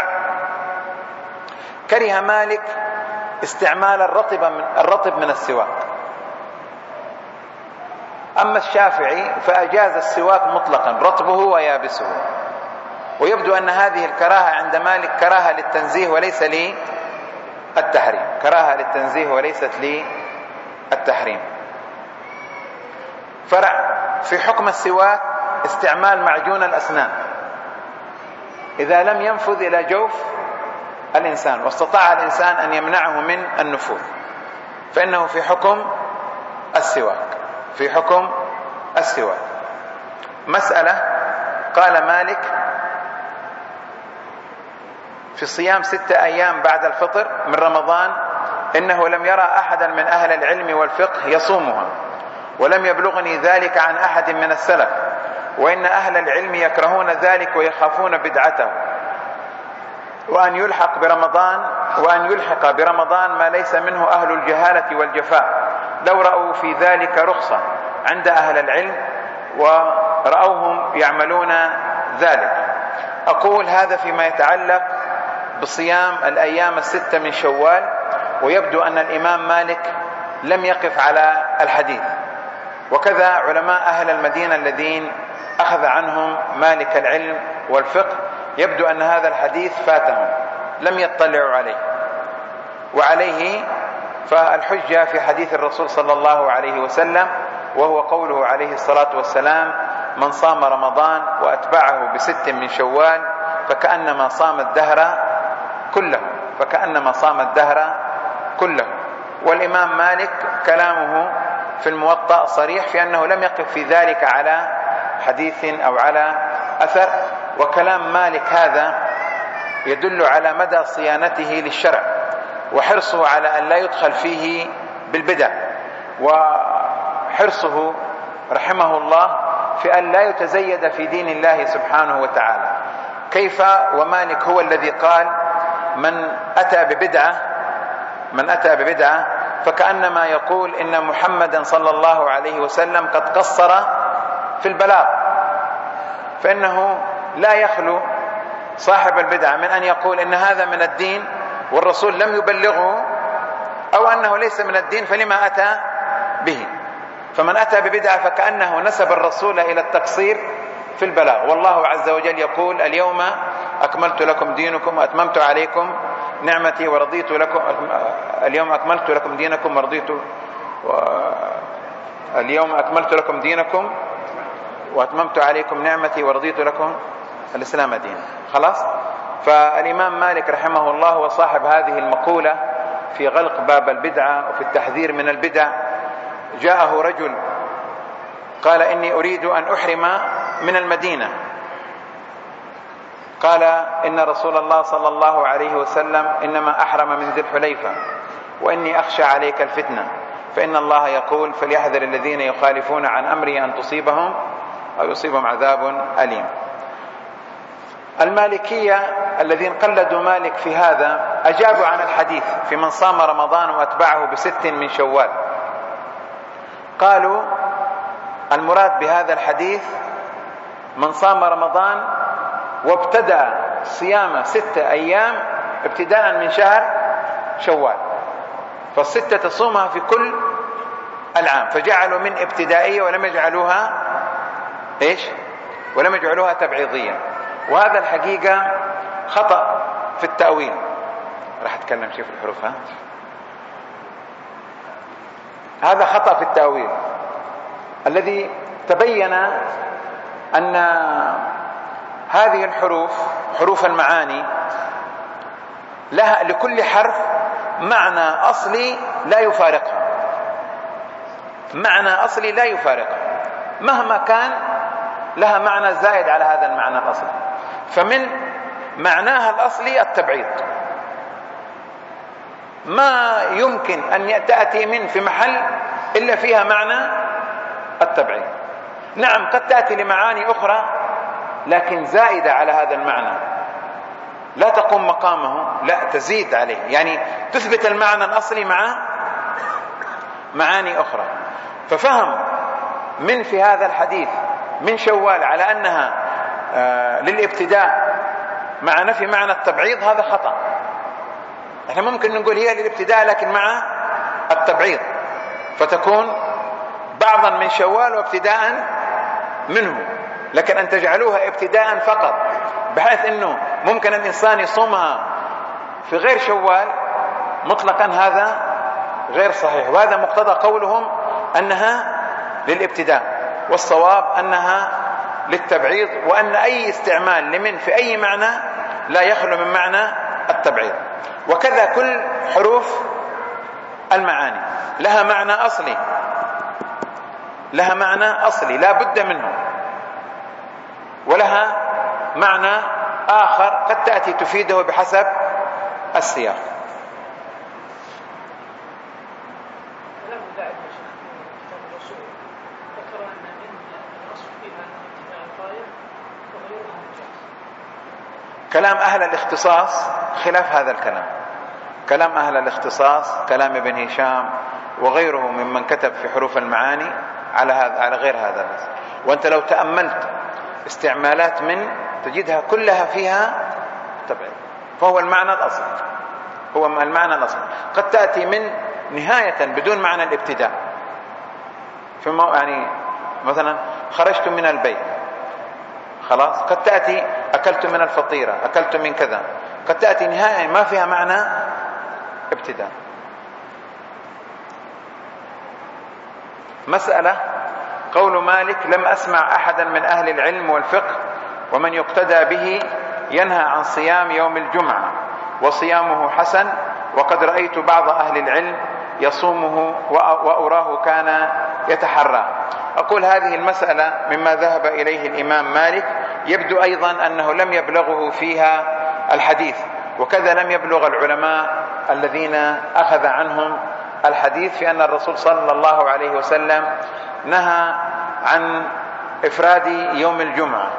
S1: كره مالك استعمال الرطب من, الرطب من السواك. أما الشافعي فأجاز السواك مطلقا رطبه ويابسه، ويبدو أن هذه الكراهة عند مالك كراهة للتنزيه وليس للتحريم، كراهة للتنزيه وليست للتحريم. فرع في حكم السواك استعمال معجون الأسنان إذا لم ينفذ إلى جوف الإنسان واستطاع الإنسان أن يمنعه من النفوذ، فإنه في حكم السواك، في حكم السواك. مسألة قال مالك في صيام ستة أيام بعد الفطر من رمضان إنه لم يرى أحدا من أهل العلم والفقه يصومها، ولم يبلغني ذلك عن أحد من السلف، وإن أهل العلم يكرهون ذلك ويخافون بدعته، وأن يلحق برمضان وأن يلحق برمضان ما ليس منه أهل الجهالة والجفاء، لو رأوا في ذلك رخصة عند أهل العلم ورأوهم يعملون ذلك. أقول هذا فيما يتعلق بصيام الأيام الستة من شوال، ويبدو أن الإمام مالك لم يقف على الحديث، وكذا علماء أهل المدينة الذين أخذ عنهم مالك العلم والفقه، يبدو أن هذا الحديث فاتهم لم يطلعوا عليه. وعليه فالحجة في حديث الرسول صلى الله عليه وسلم، وهو قوله عليه الصلاة والسلام: من صام رمضان وأتبعه بست من شوال فكأنما صام الدهر كله، فكأنما صام الدهر كله. والإمام مالك كلامه في الموطأ صريح في أنه لم يقف في ذلك على حديث أو على أثر، وكلام مالك هذا يدل على مدى صيانته للشرع وحرصه على أن لا يدخل فيه بالبدع، وحرصه رحمه الله في أن لا يتزيد في دين الله سبحانه وتعالى. كيف ومالك هو الذي قال: من أتى ببدعة من أتى ببدعة فكأنما يقول إن محمدا صلى الله عليه وسلم قد قصر في البلاغ، فإنه لا يخلو صاحب البدعة من أن يقول إن هذا من الدين والرسول لم يبلغه، أو أنه ليس من الدين فلما أتى به. فمن أتى ببدعة فكأنه نسب الرسول إلى التقصير في البلاغ، والله عز وجل يقول: اليوم أكملت لكم دينكم وأتممت عليكم نعمتي ورضيت لكم اليوم أكملت لكم دينكم ورضيت و... اليوم أكملت لكم دينكم وأتممت عليكم نعمتي ورضيت لكم الإسلام دينا. خلاص. فالإمام مالك رحمه الله هو صاحب هذه المقولة في غلق باب البدعة وفي التحذير من البدع. جاءه رجل قال: إني أريد أن أحرم من المدينة قال إن رسول الله صلى الله عليه وسلم إنما أحرم من ذي الحليفة وإني أخشى عليك الفتنة فإن الله يقول فليحذر الذين يخالفون عن أمره أن تصيبهم أو يصيبهم عذاب أليم. المالكية الذين قلدوا مالك في هذا أجابوا عن الحديث في من صام رمضان وأتبعه بست من شوال. قالوا المراد بهذا الحديث من صام رمضان وابتدأ صيام ستة أيام ابتداء من شهر شوال، فالستة تصومها في كل العام، فجعلوا من ابتدائية ولم يجعلوها إيش؟ ولم يجعلوها تبعيضية. وهذا الحقيقة خطأ في التأويل. راح أتكلم شيء في الحروف. ها؟ هذا خطأ في التأويل الذي تبين أن هذه الحروف حروف المعاني لها لكل حرف معنى أصلي لا يفارقها، معنى أصلي لا يفارقها مهما كان لها معنى زائد على هذا المعنى الأصلي. فمن معناها الأصلي التبعيض، ما يمكن أن تأتي من في محل إلا فيها معنى التبعيض. نعم قد تأتي لمعاني أخرى لكن زائدة على هذا المعنى، لا تقوم مقامه، لا تزيد عليه، يعني تثبت المعنى الأصلي مع معاني أخرى. ففهم من في هذا الحديث من شوال على أنها آه للابتداء مع نفي معنى التبعيض هذا خطأ. احنا ممكن نقول هي للابتداء لكن مع التبعيض، فتكون بعضا من شوال وابتداء منه، لكن أن تجعلوها ابتداء فقط بحيث أنه ممكن الإنسان يصومها في غير شوال مطلقا هذا غير صحيح، وهذا مقتضى قولهم أنها للابتداء، والصواب أنها للتبعيض، وأن أي استعمال لمن في أي معنى لا يخلو من معنى التبعيض. وكذا كل حروف المعاني لها معنى أصلي، لها معنى أصلي لا بد منه، ولها معنى آخر قد تأتي تفيده بحسب السياق. كلام أهل الاختصاص خلاف هذا الكلام. كلام أهل الاختصاص كلام ابن هشام وغيره ممن كتب في حروف المعاني على هذا على غير هذا النص. وأنت لو تأملت استعمالات من تجدها كلها فيها تبعيض، فهو المعنى الأصلي، هو المعنى الأصلي. قد تأتي من نهاية بدون معنى الابتداء، في يعني مثلا خرجت من البيت خلاص، قد تأتي أكلت من الفطيرة، أكلت من كذا، قد تأتي نهاية ما فيها معنى ابتداء. مسألة قول مالك لم أسمع أحدا من أهل العلم والفقه ومن يقتدى به ينهى عن صيام يوم الجمعة وصيامه حسن، وقد رأيت بعض أهل العلم يصومه وأراه كان يتحرى. أقول هذه المسألة مما ذهب إليه الإمام مالك، يبدو أيضا أنه لم يبلغه فيها الحديث، وكذا لم يبلغ العلماء الذين أخذ عنهم الحديث في أن الرسول صلى الله عليه وسلم نهى عن إفراد يوم الجمعة.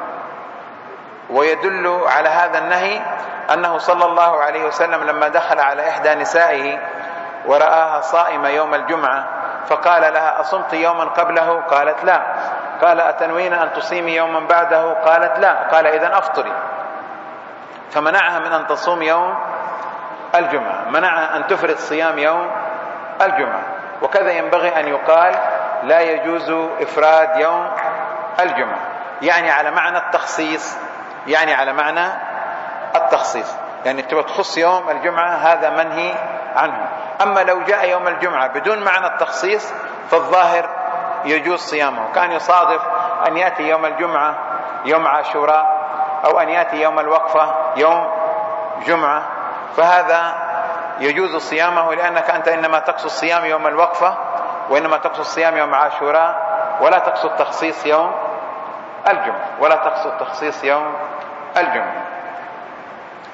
S1: ويدل على هذا النهي أنه صلى الله عليه وسلم لما دخل على إحدى نسائه ورآها صائمة يوم الجمعة فقال لها أصمت يوما قبله؟ قالت لا. قال أتنوين أن تصيمي يوما بعده؟ قالت لا. قال إذن أفطري. فمنعها من أن تصوم يوم الجمعة، منعها أن تفرد صيام يوم الجمعة. وكذا ينبغي أن يقال لا يجوز إفراد يوم الجمعة، يعني على معنى التخصيص، يعني على معنى التخصيص، يعني تبغى تخص يوم الجمعة هذا منهي عنه. أما لو جاء يوم الجمعة بدون معنى التخصيص فالظاهر يجوز صيامه، كان يصادف أن يأتي يوم الجمعة يوم عاشوراء، أو أن يأتي يوم الوقفة يوم جمعة، فهذا يجوز صيامه، لأنك أنت إنما تقصد الصيام يوم الوقفة، وإنما تقصد الصيام يوم عاشوراء، ولا تقصد تخصيص يوم الجمعة، ولا تقصد تخصيص يوم الجمعة.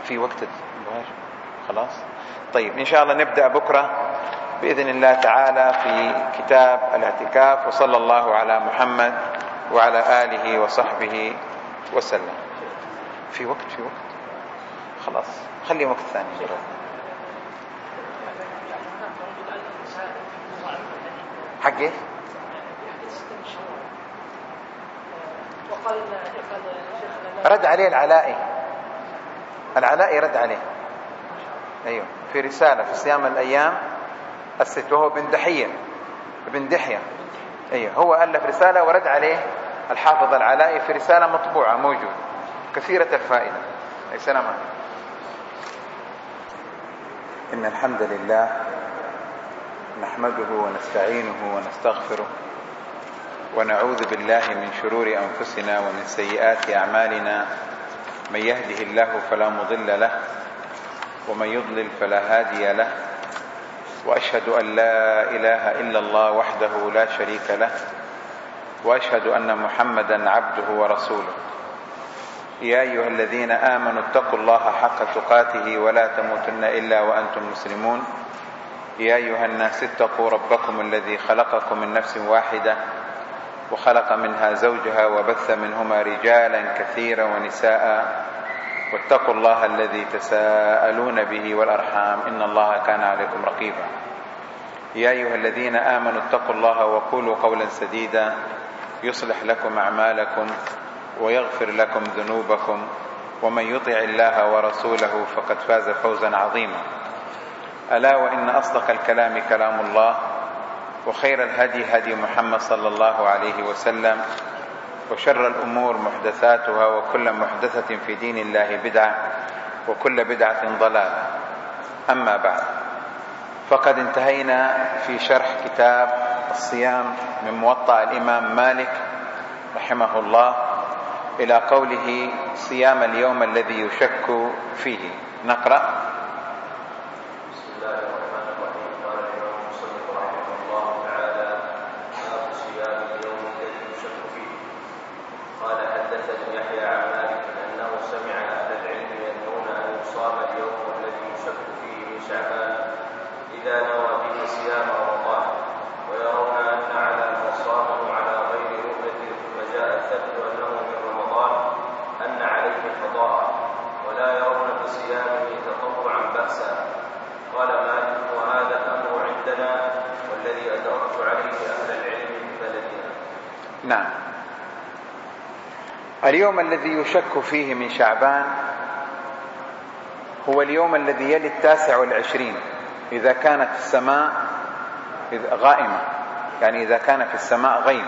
S1: في وقت خلاص. طيب إن شاء الله نبدأ بكرة بإذن الله تعالى في كتاب الاعتكاف، وصلى الله على محمد وعلى آله وصحبه وسلم. في وقت في وقت خلاص، خلي وقت ثاني جرد. حقه رد عليه العلائي، العلائي رد عليه، أيوه، في رسالة في صيام الأيام الست، وهو بن دحية بن دحية أيوه، هو ألف رسالة ورد عليه الحافظ العلائي في رسالة مطبوعة موجود كثيرة الفائدة. أي سلام عليكم. إن الحمد لله نحمده ونستعينه ونستغفره ونعوذ بالله من شرور أنفسنا ومن سيئات أعمالنا. من يهده الله فلا مضل له ومن يضلل فلا هادي له، وأشهد أن لا إله إلا الله وحده لا شريك له، وأشهد أن محمدا عبده ورسوله. يا أيها الذين آمنوا اتقوا الله حق تقاته ولا تموتن إلا وأنتم مسلمون. يا أيها الناس اتقوا ربكم الذي خلقكم من نفس واحدة وخلق منها زوجها وبث منهما رجالا كثيرا ونساء، واتقوا الله الذي تساءلون به والأرحام إن الله كان عليكم رقيبا. يا أيها الذين آمنوا اتقوا الله وقولوا قولا سديدا يصلح لكم أعمالكم ويغفر لكم ذنوبكم، ومن يطع الله ورسوله فقد فاز فوزا عظيما. ألا وإن أصدق الكلام كلام الله، وخير الهدي هدي محمد صلى الله عليه وسلم، وشر الأمور محدثاتها، وكل محدثة في دين الله بدعة، وكل بدعة ضلالة. أما بعد، فقد انتهينا في شرح كتاب الصيام من موطأ الإمام مالك رحمه الله إلى قوله صيام اليوم الذي يشك فيه. نقرأ.
S2: بسم الله الرحمن الرحيم. قال الإمام مسلم رحمه الله تعالى: باب صيام اليوم الذي يشك فيه. قال: حدثني يحيى عن مالك أنه سمع أهل العلم ينهون أن يصام اليوم الذي يشك فيه من شعبان إذا نوى به صيام رمضان، ويرون أن على من صامه على غير رؤية ثم جاء الثبت أنه من رمضان أن عليه قضاء، ولا يرون بصيامه تطوعا بأسا. قال مالك: وهذا الأمر عندنا والذي أدركت عليه أهل العلم في بلدنا.
S1: نعم. اليوم الذي يشك فيه من شعبان هو اليوم الذي يلي التاسع والعشرين إذا كانت السماء غائمة، يعني إذا كان في السماء غيم،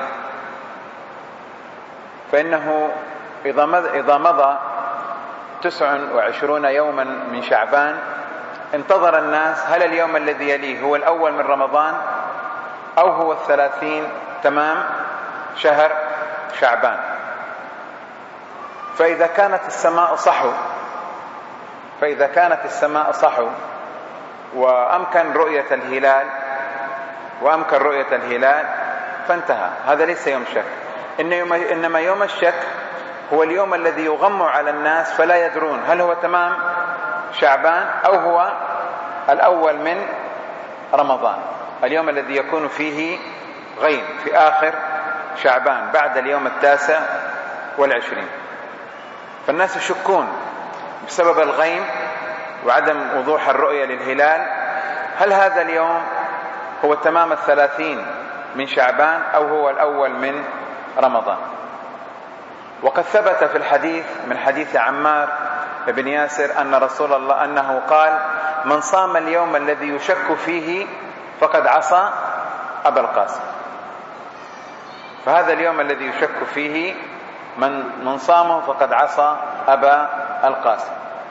S1: فإنه إذا مضى تسع وعشرون يوما من شعبان انتظر الناس هل اليوم الذي يليه هو الأول من رمضان أو هو الثلاثين تمام شهر شعبان. فإذا كانت السماء صحو فإذا كانت السماء صحو وأمكن رؤية الهلال وأمكن رؤية الهلال فانتهى، هذا ليس يوم شك. إنما يوم الشك هو اليوم الذي يغم على الناس فلا يدرون هل هو تمام شعبان أو هو الأول من رمضان، اليوم الذي يكون فيه غيم في آخر شعبان بعد اليوم التاسع والعشرين. فالناس يشكون بسبب الغيم وعدم وضوح الرؤية للهلال هل هذا اليوم هو تمام الثلاثين من شعبان أو هو الأول من رمضان. وقد ثبت في الحديث من حديث عمار بن ياسر أن رسول الله أنه قال: من صام اليوم الذي يشك فيه فقد عصى أبا القاسم. فهذا اليوم الذي يشك فيه من من صامه فقد عصى أبا القاسم.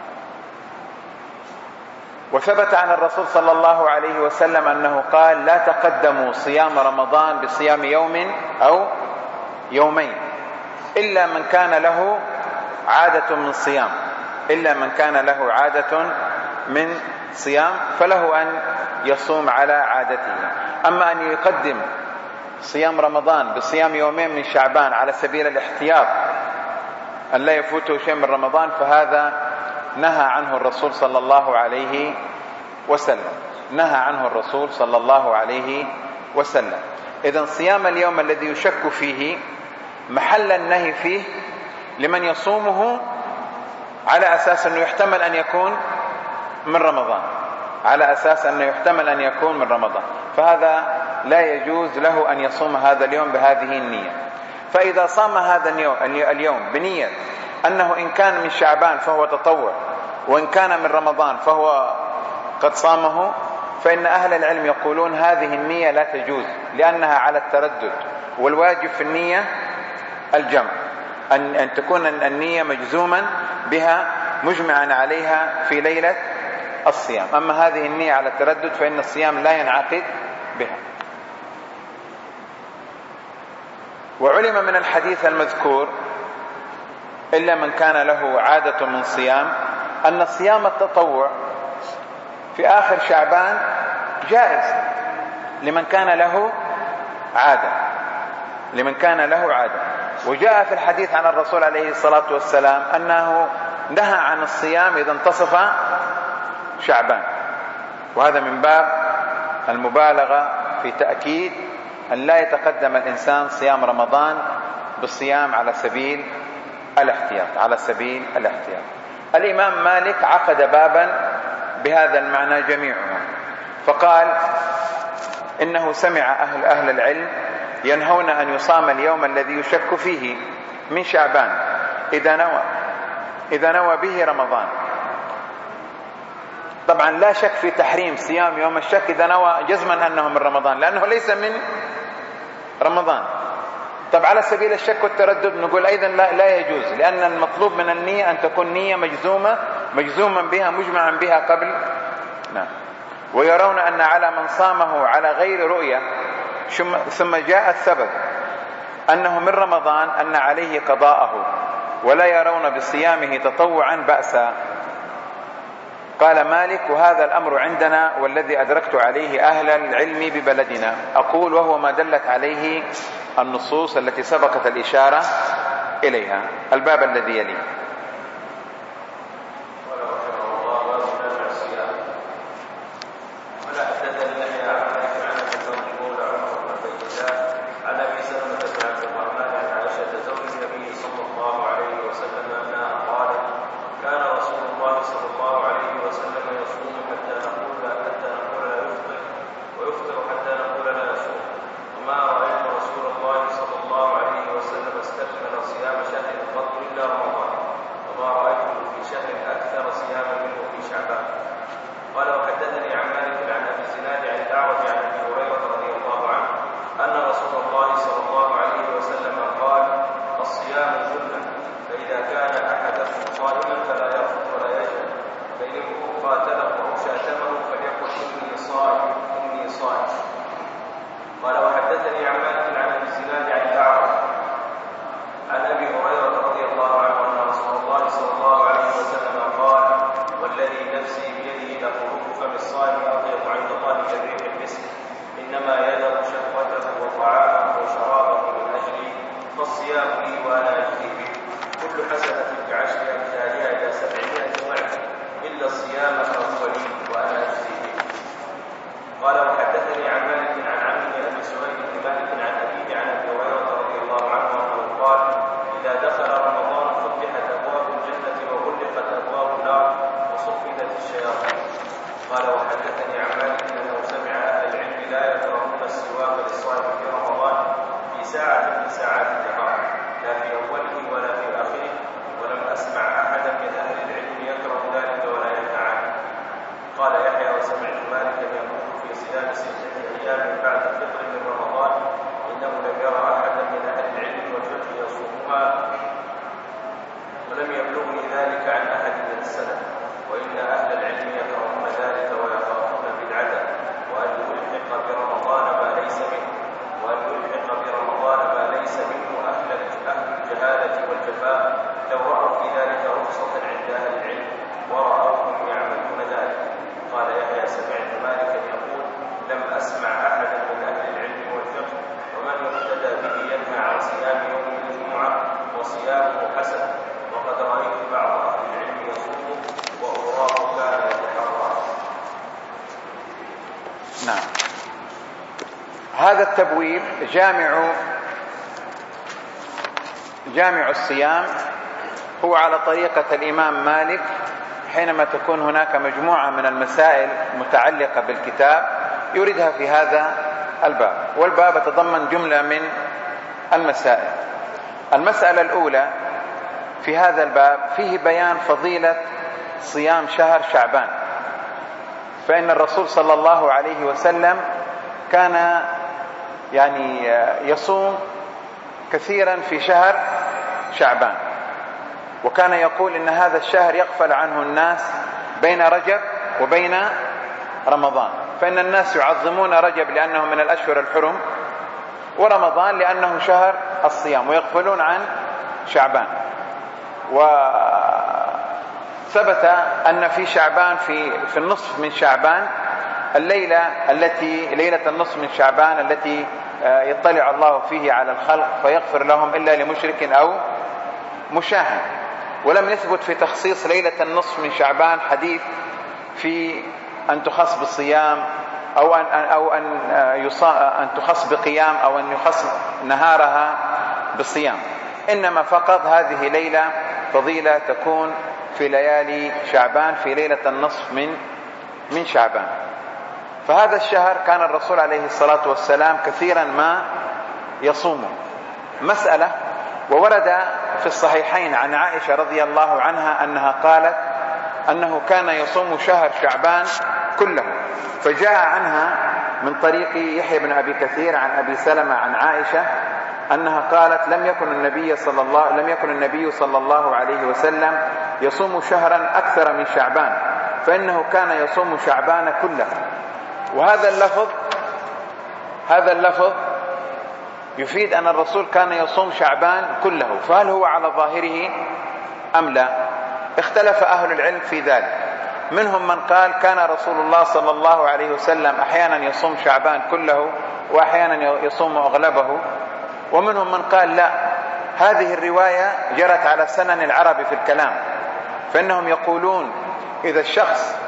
S1: وثبت عن الرسول صلى الله عليه وسلم أنه قال: لا تقدموا صيام رمضان بصيام يوم أو يومين إلا من كان له عادة من صيام إلا من كان له عادة من صيام فله أن يصوم على عادته. أما أن يقدم صيام رمضان بصيام يومين من شعبان على سبيل الاحتياط أن لا يفوته شيء من رمضان فهذا نهى عنه الرسول صلى الله عليه وسلم نهى عنه الرسول صلى الله عليه وسلم. إذن صيام اليوم الذي يشك فيه محل النهي فيه لمن يصومه على أساس أنه يحتمل أن يكون من رمضان على أساس أنه يحتمل أن يكون من رمضان فهذا لا يجوز له أن يصوم هذا اليوم بهذه النية. فإذا صام هذا اليوم بنية أنه إن كان من شعبان فهو تطوع وإن كان من رمضان فهو قد صامه، فإن أهل العلم يقولون هذه النية لا تجوز لأنها على التردد، والواجب في النية الجمع، أن, أن تكون النية مجزوما بها مجمعا عليها في ليلة الصيام. أما هذه النية على التردد فإن الصيام لا ينعقد بها. وعلم من الحديث المذكور إلا من كان له عادة من صيام أن صيام التطوع في آخر شعبان جائز لمن كان له عادة لمن كان له عادة وجاء في الحديث عن الرسول عليه الصلاة والسلام أنه نهى عن الصيام إذا انتصف شعبان، وهذا من باب المبالغة في تأكيد أن لا يتقدم الإنسان صيام رمضان بالصيام على سبيل الاحتياط على سبيل الاحتياط. الإمام مالك عقد بابا بهذا المعنى جميعهم، فقال إنه سمع أهل, أهل العلم ينهون أن يصام اليوم الذي يشك فيه من شعبان إذا نوى إذا نوى به رمضان. طبعا لا شك في تحريم صيام يوم الشك إذا نوى جزما أنه من رمضان لأنه ليس من رمضان. طب على سبيل الشك والتردد نقول أيضا لا, لا يجوز، لأن المطلوب من النية أن تكون نية مجزومة مجزوما بها مجمعا بها قبل. نعم. ويرون أن على من صامه على غير رؤية ثم جاء الثبت أنه من رمضان أن عليه قضاءه ولا يرون بصيامه تطوعا بأسا. قال مالك وهذا الأمر عندنا والذي أدركت عليه أهل العلم ببلدنا. أقول وهو ما دلت عليه النصوص التي سبقت الإشارة إليها. الباب الذي يليه.
S2: برمضان ما ليس منه وأن يلحق برمضان ما ليس منه
S1: نعم. هذا التبويب جامع جامع الصيام هو على طريقة الإمام مالك، حينما تكون هناك مجموعة من المسائل متعلقة بالكتاب يريدها في هذا الباب، والباب يتضمن جملة من المسائل. المسألة الأولى في هذا الباب فيه بيان فضيلة صيام شهر شعبان، فإن الرسول صلى الله عليه وسلم كان يعني يصوم كثيرا في شهر شعبان، وكان يقول إن هذا الشهر يغفل عنه الناس بين رجب وبين رمضان، فإن الناس يعظمون رجب لأنه من الأشهر الحرم، ورمضان لأنه شهر الصيام، ويغفلون عن شعبان. وثبت أن في شعبان في في النصف من شعبان الليلة التي ليلة النصف من شعبان التي يطلع الله فيه على الخلق فيغفر لهم إلا لمشرك أو مشاهد. ولم يثبت في تخصيص ليلة النصف من شعبان حديث في أن تخص بالصيام أو أن أو أن أن تخص بقيام أو أن يخص نهارها بالصيام، إنما فقط هذه ليلة فضيلة تكون في ليالي شعبان في ليلة النصف من من شعبان. فهذا الشهر كان الرسول عليه الصلاة والسلام كثيرا ما يصومه. مسألة، وورد في الصحيحين عن عائشة رضي الله عنها أنها قالت أنه كان يصوم شهر شعبان كله، فجاء عنها من طريق يحيى بن أبي كثير عن أبي سلمة عن عائشة أنها قالت لم يكن النبي صلى الله لم يكن النبي صلى الله عليه وسلم يصوم شهرا أكثر من شعبان، فإنه كان يصوم شعبان كله. وهذا اللفظ هذا اللفظ يفيد أن الرسول كان يصوم شعبان كله، فهل هو على ظاهره أم لا؟ اختلف أهل العلم في ذلك، منهم من قال كان رسول الله صلى الله عليه وسلم أحيانا يصوم شعبان كله وأحيانا يصوم أغلبه، ومنهم من قال لا، هذه الرواية جرت على سنن العرب في الكلام، فإنهم يقولون إذا الشخص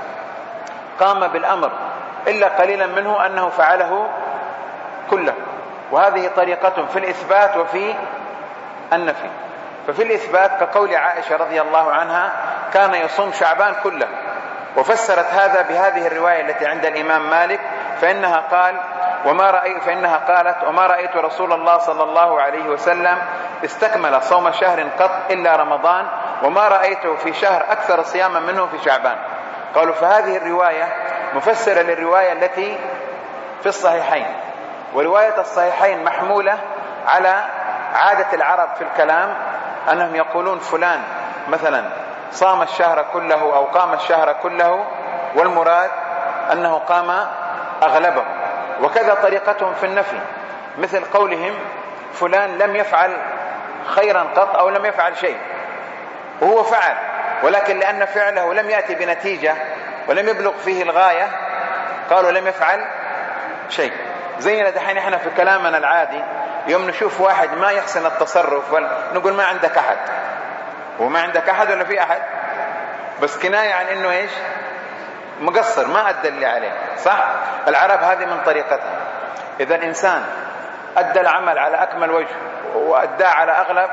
S1: قام بالأمر إلا قليلا منه أنه فعله كله، وهذه طريقة في الإثبات وفي النفي. ففي الإثبات كقول عائشة رضي الله عنها كان يصوم شعبان كله، وفسرت هذا بهذه الرواية التي عند الإمام مالك، فإنها قال وما رأيت فإنها قالت وما رأيت رسول الله صلى الله عليه وسلم استكمل صوم شهر قط إلا رمضان، وما رأيته في شهر أكثر صياما منه في شعبان. قالوا فهذه الرواية مفسرة للرواية التي في الصحيحين، ورواية الصحيحين محمولة على عادة العرب في الكلام أنهم يقولون فلان مثلا صام الشهر كله أو قام الشهر كله، والمراد أنه قام أغلبه. وكذا طريقتهم في النفي، مثل قولهم فلان لم يفعل خيرا قط أو لم يفعل شيء، وهو فعل ولكن لأن فعله لم يأتي بنتيجة ولم يبلغ فيه الغاية قالوا لم يفعل شيء. زينا دحين احنا في كلامنا العادي يوم نشوف واحد ما يحسن التصرف نقول ما عندك أحد، وما عندك أحد ولا في أحد، بس كناية عن إنه إيش مقصر ما أدى اللي عليه، صح؟ العرب هذه من طريقتها، إذا الإنسان أدى العمل على أكمل وجه وأدى على أغلب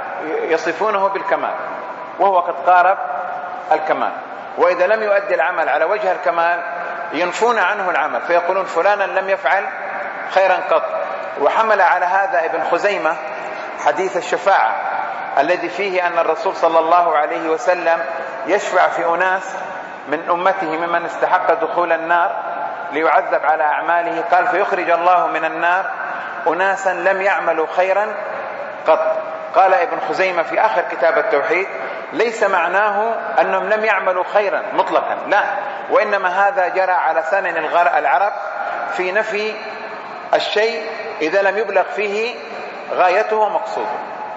S1: يصفونه بالكمال وهو قد قارب الكمال، وإذا لم يؤدي العمل على وجه الكمال ينفون عنه العمل فيقولون فلانا لم يفعل خيرا قط. وحمل على هذا ابن خزيمة حديث الشفاعة الذي فيه أن الرسول صلى الله عليه وسلم يشفع في أناس من أمته ممن استحق دخول النار ليعذب على أعماله، قال فيخرج الله من النار أناسا لم يعملوا خيرا قط. قال ابن خزيمة في آخر كتاب التوحيد ليس معناه أنهم لم يعملوا خيرا مطلقا، لا، وإنما هذا جرى على سنن العرب في نفي الشيء إذا لم يبلغ فيه غايته ومقصوده،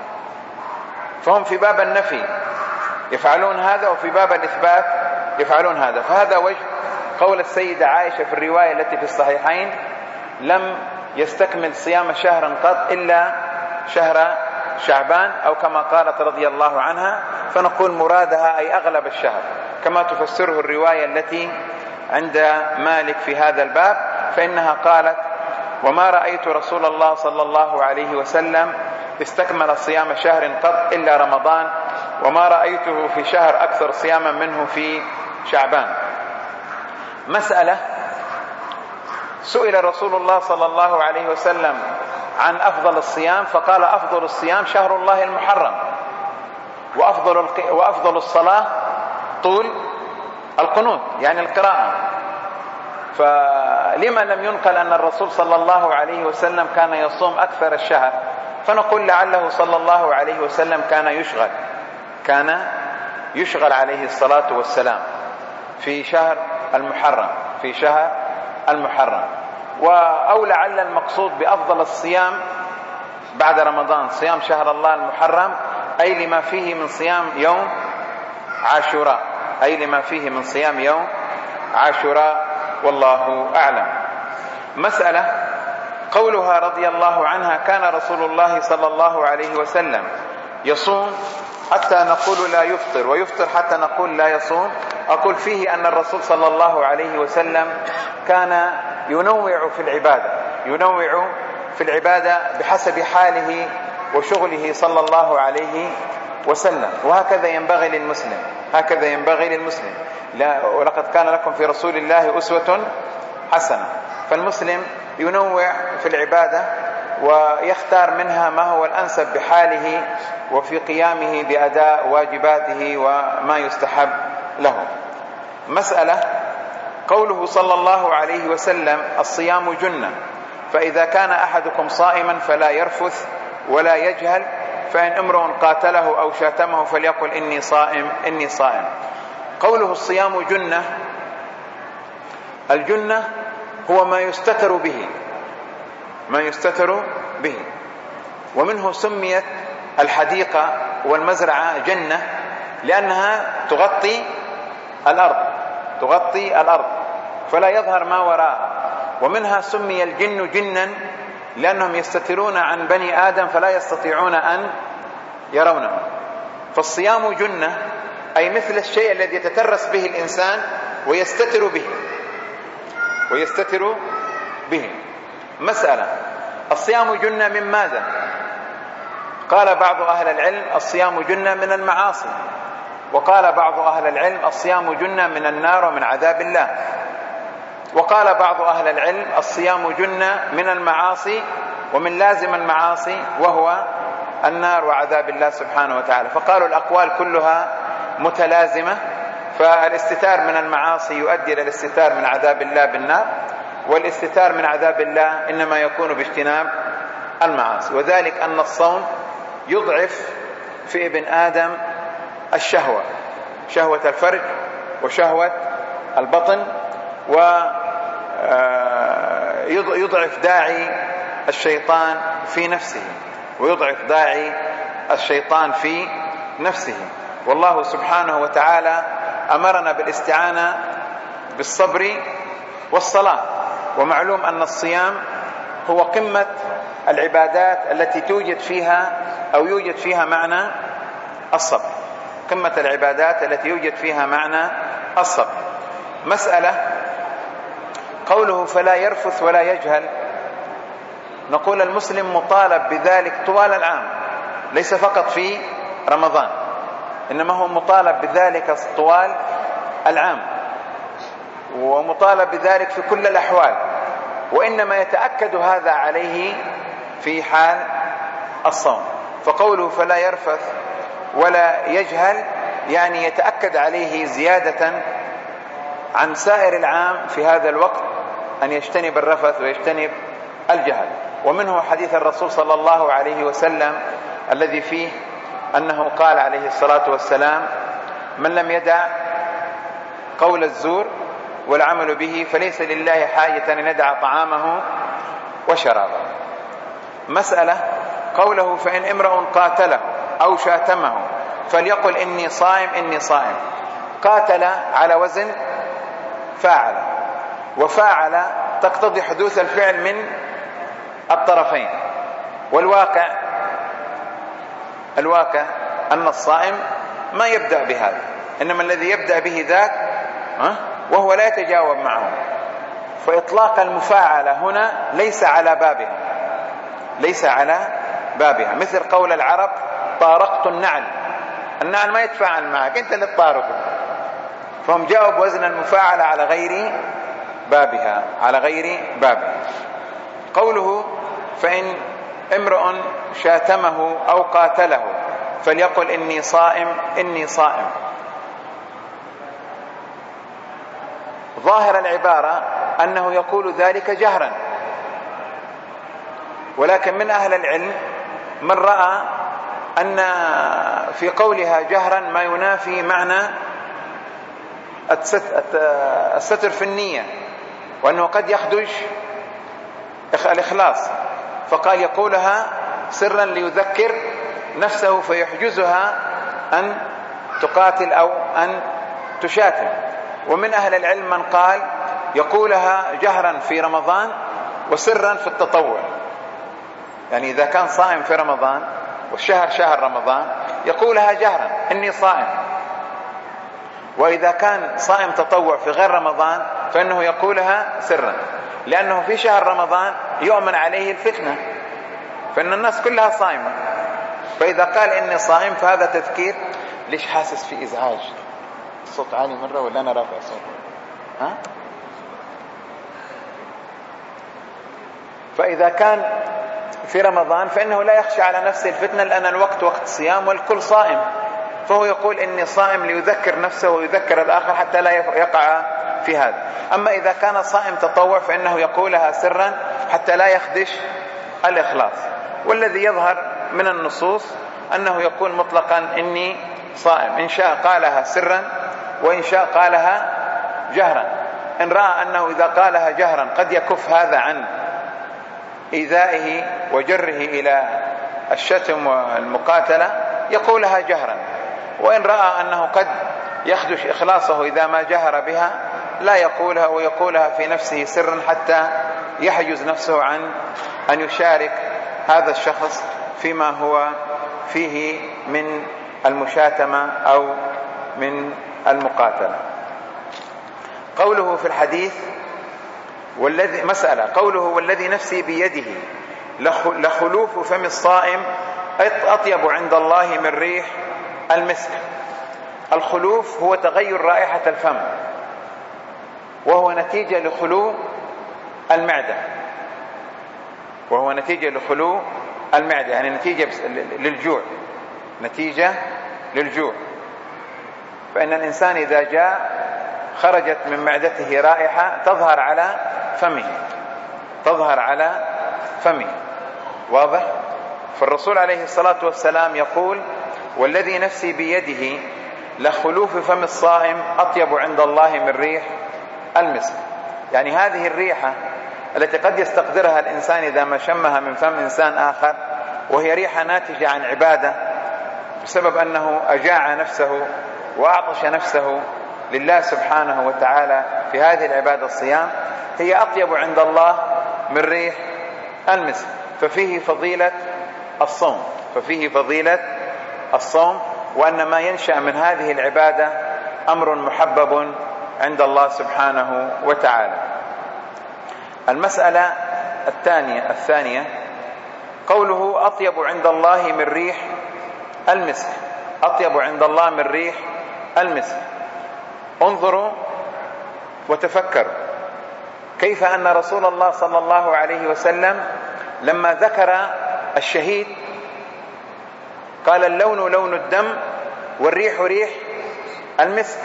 S1: فهم في باب النفي يفعلون هذا وفي باب الإثبات يفعلون هذا. فهذا وجه قول السيدة عائشة في الرواية التي في الصحيحين لم يستكمل صيام شهرا قط إلا شهر شعبان، أو كما قالت رضي الله عنها، فنقول مرادها أي أغلب الشهر كما تفسره الرواية التي عند مالك في هذا الباب. فإنها قالت: وما رأيت رسول الله صلى الله عليه وسلم استكمل صيام شهر قط إلا رمضان، وما رأيته في شهر أكثر صياما منه في شعبان. مسألة: سئل رسول الله صلى الله عليه وسلم عن أفضل الصيام فقال: أفضل الصيام شهر الله المحرم، وأفضل وأفضل الصلاة طول القنوت يعني القراءة. فلما لم ينقل أن الرسول صلى الله عليه وسلم كان يصوم أكثر الشهر؟ فنقول لعله صلى الله عليه وسلم كان يشغل كان يشغل عليه الصلاة والسلام في شهر المحرم في شهر المحرم أو لعل المقصود بأفضل الصيام بعد رمضان صيام شهر الله المحرم، أي لما فيه من صيام يوم عاشوراء أي لما فيه من صيام يوم عاشوراء، والله أعلم. مسألة: قولها رضي الله عنها: كان رسول الله صلى الله عليه وسلم يصوم حتى نقول لا يفطر ويفطر حتى نقول لا يصوم. أقول فيه أن الرسول صلى الله عليه وسلم كان ينوع في العبادة ينوع في العبادة بحسب حاله وشغله صلى الله عليه وسلم، وهكذا ينبغي للمسلم هكذا ينبغي للمسلم لا ولقد كان لكم في رسول الله أسوة حسنة. فالمسلم ينوع في العبادة ويختار منها ما هو الأنسب بحاله وفي قيامه بأداء واجباته وما يستحب له. مسألة: قوله صلى الله عليه وسلم: الصيام جنة، فإذا كان أحدكم صائما فلا يرفث ولا يجهل، فإن امرؤ قاتله أو شاتمه فليقل إني صائم إني صائم. قوله الصيام جنة، الجنة هو ما يستتر به ما يستتر به ومنه سميت الحديقة والمزرعة جنة لأنها تغطي الأرض تغطي الأرض فلا يظهر ما وراءها، ومنها سمي الجن جنا لأنهم يستترون عن بني آدم فلا يستطيعون أن يرونه. فالصيام جنة أي مثل الشيء الذي يتترس به الإنسان ويستتر به ويستتر به. مسألة: الصيام جنة من ماذا؟ قال بعض أهل العلم: الصيام جنة من المعاصي، وقال بعض أهل العلم: الصيام جنة من النار ومن عذاب الله، وقال بعض أهل العلم: الصيام جنة من المعاصي ومن لازم المعاصي وهو النار وعذاب الله سبحانه وتعالى. فقالوا الأقوال كلها متلازمة، فالاستتار من المعاصي يؤدي إلى الاستتار من عذاب الله بالنار، والاستتار من عذاب الله إنما يكون باجتناب المعاصي. وذلك أن الصوم يضعف في ابن آدم الشهوة شهوة الفرج وشهوة البطن، ويضعف داعي الشيطان في نفسه ويضعف داعي الشيطان في نفسه. والله سبحانه وتعالى أمرنا بالاستعانة بالصبر والصلاة، ومعلوم أن الصيام هو قمة العبادات التي توجد فيها أو يوجد فيها معنى الصبر قمة العبادات التي يوجد فيها معنى الصبر. مسألة: قوله فلا يرفث ولا يجهل، نقول المسلم مطالب بذلك طوال العام ليس فقط في رمضان، إنما هو مطالب بذلك طوال العام ومطالب بذلك في كل الأحوال، وإنما يتأكد هذا عليه في حال الصوم. فقوله فلا يرفث ولا يجهل يعني يتأكد عليه زيادة عن سائر العام في هذا الوقت أن يجتنب الرفث ويجتنب الجهل. ومنه حديث الرسول صلى الله عليه وسلم الذي فيه أنه قال عليه الصلاة والسلام: من لم يدع قول الزور والعمل به فليس لله حاجة أن يدع طعامه وشرابه. مسألة: قوله فإن امرؤ قاتله أو شاتمه فليقل إني صائم إني صائم. قاتل على وزن فاعل، وفاعل تقتضي حدوث الفعل من الطرفين، والواقع الواقع أن الصائم ما يبدأ بهذا، إنما الذي يبدأ به ذاك وهو لا يتجاوب معه. فإطلاق المفاعلة هنا ليس على بابها، ليس على بابها، مثل قول العرب طارقت النعل. النعل ما يتفاعل معك، أنت اللي تطارقه. فهم جاءوا بوزن المفاعلة على غير بابها، على غير بابها. قوله فإن امرؤ شاتمه أو قاتله فليقل إني صائم إني صائم. ظاهر العبارة أنه يقول ذلك جهرا، ولكن من أهل العلم من رأى أن في قولها جهرا ما ينافي معنى الستر في النية، وأنه قد يخدش الإخلاص، فقال يقولها سرا ليذكر نفسه فيحجزها أن تقاتل أو أن تشاتم. ومن أهل العلم من قال يقولها جهرا في رمضان وسرا في التطوع، يعني إذا كان صائم في رمضان والشهر شهر رمضان يقولها جهرا إني صائم، وإذا كان صائم تطوع في غير رمضان فإنه يقولها سرا، لأنه في شهر رمضان يؤمن عليه الفتنة، فإن الناس كلها صائمة، فإذا قال إني صائم فهذا تذكير. ليش حاسس في إزعاج؟ الصوت عالي مرة ولا أنا رافع صوت؟ ها؟ فإذا كان في رمضان فإنه لا يخشى على نفسه الفتنة، لأن الوقت وقت الصيام والكل صائم، فهو يقول إني صائم ليذكر نفسه ويذكر الآخر حتى لا يقع في هذا. أما إذا كان صائم تطوع فإنه يقولها سرا حتى لا يخدش الإخلاص. والذي يظهر من النصوص أنه يقول مطلقا إني صائم، إن شاء قالها سرا وإن شاء قالها جهرا. إن رأى أنه إذا قالها جهرا قد يكف هذا عن إيذائه وجره إلى الشتم والمقاتلة يقولها جهرا، وإن رأى أنه قد يخدش إخلاصه إذا ما جهر بها لا يقولها، ويقولها في نفسه سرا حتى يحجز نفسه عن أن يشارك هذا الشخص فيما هو فيه من المشاتمة أو من المقاتلة. قوله في الحديث والذي مسألة قوله والذي نفسي بيده لخلوف فم الصائم أطيب عند الله من ريح المسك. الخلوف هو تغير رائحة الفم، وهو نتيجة لخلو المعدة، وهو نتيجة لخلو المعدة يعني نتيجة للجوع، نتيجة للجوع. فإن الإنسان إذا جاء خرجت من معدته رائحة تظهر على فمه، تظهر على فمه، واضح؟ فالرسول عليه الصلاة والسلام يقول والذي نفسي بيده لخلوف فم الصائم أطيب عند الله من ريح المسك. يعني هذه الريحة التي قد يستقدرها الإنسان إذا ما شمها من فم إنسان آخر، وهي ريحة ناتجة عن عبادة بسبب أنه أجاع نفسه وأعطش نفسه لله سبحانه وتعالى في هذه العبادة الصيام، هي أطيب عند الله من ريح المسك. ففيه فضيلة الصوم، ففيه فضيلة الصوم، وأن ما ينشأ من هذه العبادة أمر محبب عند الله سبحانه وتعالى. المسألة الثانية الثانية قوله أطيب عند الله من ريح المسك، أطيب عند الله من ريح المسك. انظروا وتفكروا كيف أن رسول الله صلى الله عليه وسلم لما ذكر الشهيد قال اللون لون الدم والريح ريح المسك،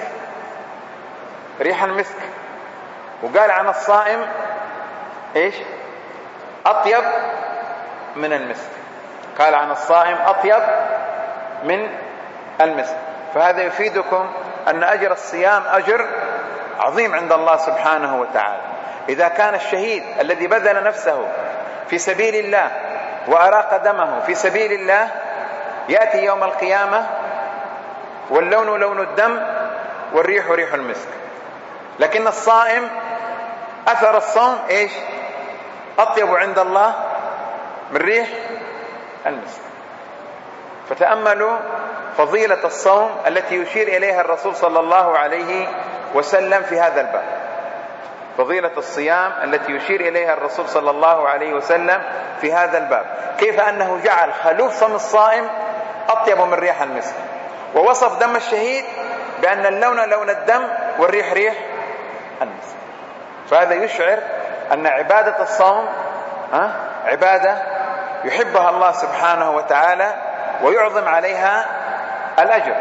S1: ريح المسك. وقال عن الصائم إيش؟ أطيب من المسك، قال عن الصائم أطيب من المسك. فهذا يفيدكم أن أجر الصيام أجر عظيم عند الله سبحانه وتعالى. إذا كان الشهيد الذي بذل نفسه في سبيل الله وأراق دمه في سبيل الله يأتي يوم القيامة واللون لون الدم والريح ريح المسك، لكن الصائم أثر الصوم إيش؟ أطيب عند الله من ريح المسك. فتأملوا فضيلة الصوم التي يشير إليها الرسول صلى الله عليه وسلم في هذا الباب. فضيلة الصيام التي يشير إليها الرسول صلى الله عليه وسلم في هذا الباب، كيف أنه جعل خلوف فم الصائم أطيب من ريح المسك، ووصف دم الشهيد بأن اللون لون الدم والريح ريح المسك. فهذا يشعر أن عبادة الصوم عبادة يحبها الله سبحانه وتعالى ويعظم عليها الأجر.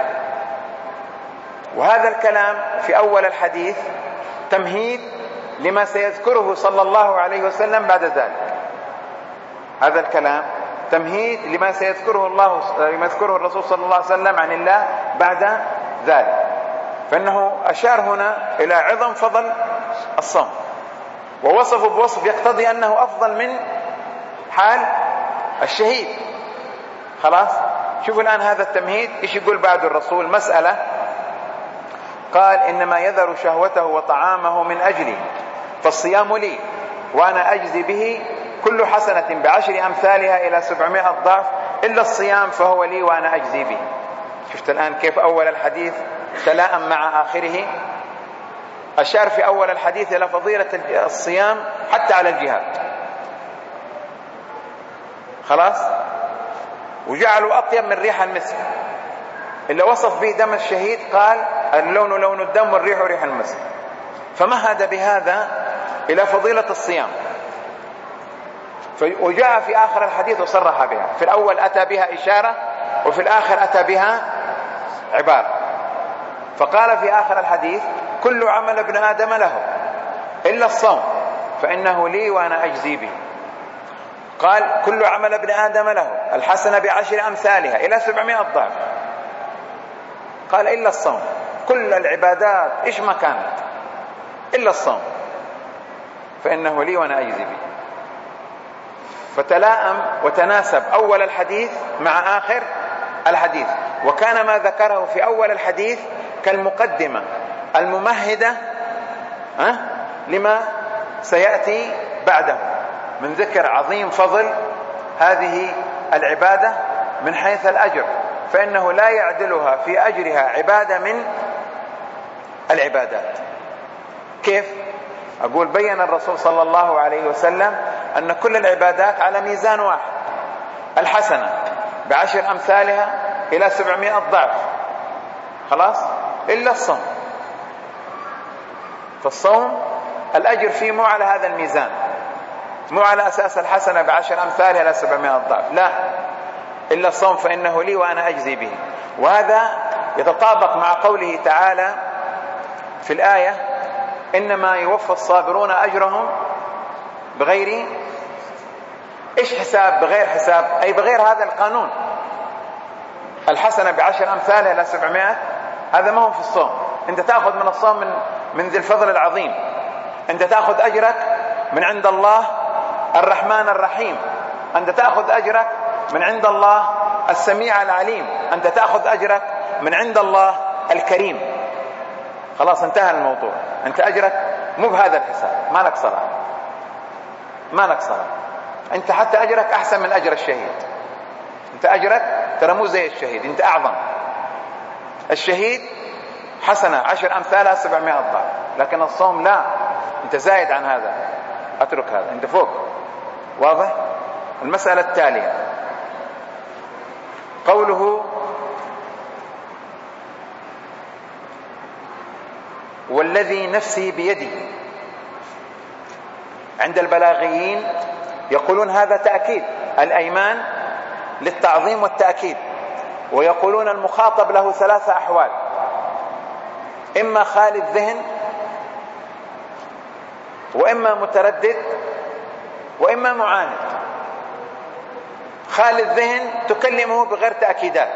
S1: وهذا الكلام في أول الحديث تمهيد لما سيذكره صلى الله عليه وسلم بعد ذلك. هذا الكلام تمهيد لما سيذكره الله لما يذكره الرسول صلى الله عليه وسلم عن الله بعد ذلك. فإنه أشار هنا إلى عظم فضل الصوم، ووصفه بوصف يقتضي أنه أفضل من حال الشهيد. خلاص، شوفوا الآن هذا التمهيد إيش يقول بعد الرسول. مسألة قال: إنما يذر شهوته وطعامه من أجلي، فالصيام لي وأنا أجزي به، كل حسنة بعشر أمثالها إلى سبعمائة ضعف، إلا الصيام فهو لي وأنا أجزي به. شفت الآن كيف أول الحديث تلائم مع آخره. أشار في أول الحديث إلى فضيلة الصيام حتى على الجهاد. خلاص، وجعلوا أطيب من ريح المسك. اللي وصف به دم الشهيد قال: اللون لون الدم والريح ريح المسك. فمهد بهذا إلى فضيلة الصيام، وجاء في آخر الحديث وصرح بها. في الأول أتى بها إشارة، وفي الآخر أتى بها عبارة. فقال في آخر الحديث: كل عمل ابن آدم له إلا الصوم فإنه لي وأنا أجزي به. قال: كل عمل ابن آدم له الحسنة بعشر أمثالها إلى سبعمائة ضعف. قال: إلا الصوم. كل العبادات إيش ما كانت إلا الصوم فإنه لي وأنا أجزي به. فتلائم وتناسب أول الحديث مع آخر الحديث. وكان ما ذكره في أول الحديث كالمقدمة الممهدة لما سيأتي بعده من ذكر عظيم فضل هذه العبادة من حيث الأجر، فإنه لا يعدلها في أجرها عبادة من العبادات. كيف؟ أقول: بيّن الرسول صلى الله عليه وسلم أن كل العبادات على ميزان واحد، الحسنة بعشر أمثالها إلى سبعمائة ضعف. خلاص، إلا الصوم. فالصوم الأجر فيه مو على هذا الميزان، مو على أساس الحسنة بعشر أمثالها إلى سبعمائة ضعف، لا، إلا الصوم فإنه لي وأنا أجزي به. وهذا يتطابق مع قوله تعالى في الآية: إنما يوفى الصابرون أجرهم بغير إيش حساب. بغير حساب أي بغير هذا القانون. الحسنة بعشر أمثالها إلى سبعمائة، هذا ما هو في الصوم. أنت تأخذ من الصوم من, من ذي الفضل العظيم. أنت تأخذ أجرك من عند الله الرحمن الرحيم. أنت تأخذ أجرك من عند الله السميع العليم. أنت تأخذ أجرك من عند الله الكريم. خلاص، انتهى الموضوع. أنت أجرك مو بهذا الحساب، ما لك صلاة، ما لك صلاة. أنت حتى أجرك أحسن من أجر الشهيد. أنت أجرك ترى مو زي الشهيد، أنت أعظم. الشهيد حسنة عشر أمثالها سبعمائة ضعف، لكن الصوم لا، أنت زايد عن هذا، أترك هذا، أنت فوق. واضح؟ المسألة التالية قوله: والذي نفسي بيده. عند البلاغيين يقولون هذا تأكيد، الأيمان للتعظيم والتأكيد، ويقولون المخاطب له ثلاثة أحوال: إما خالي الذهن، وإما متردد، وإما معاند. خالي الذهن تكلمه بغير تأكيدات،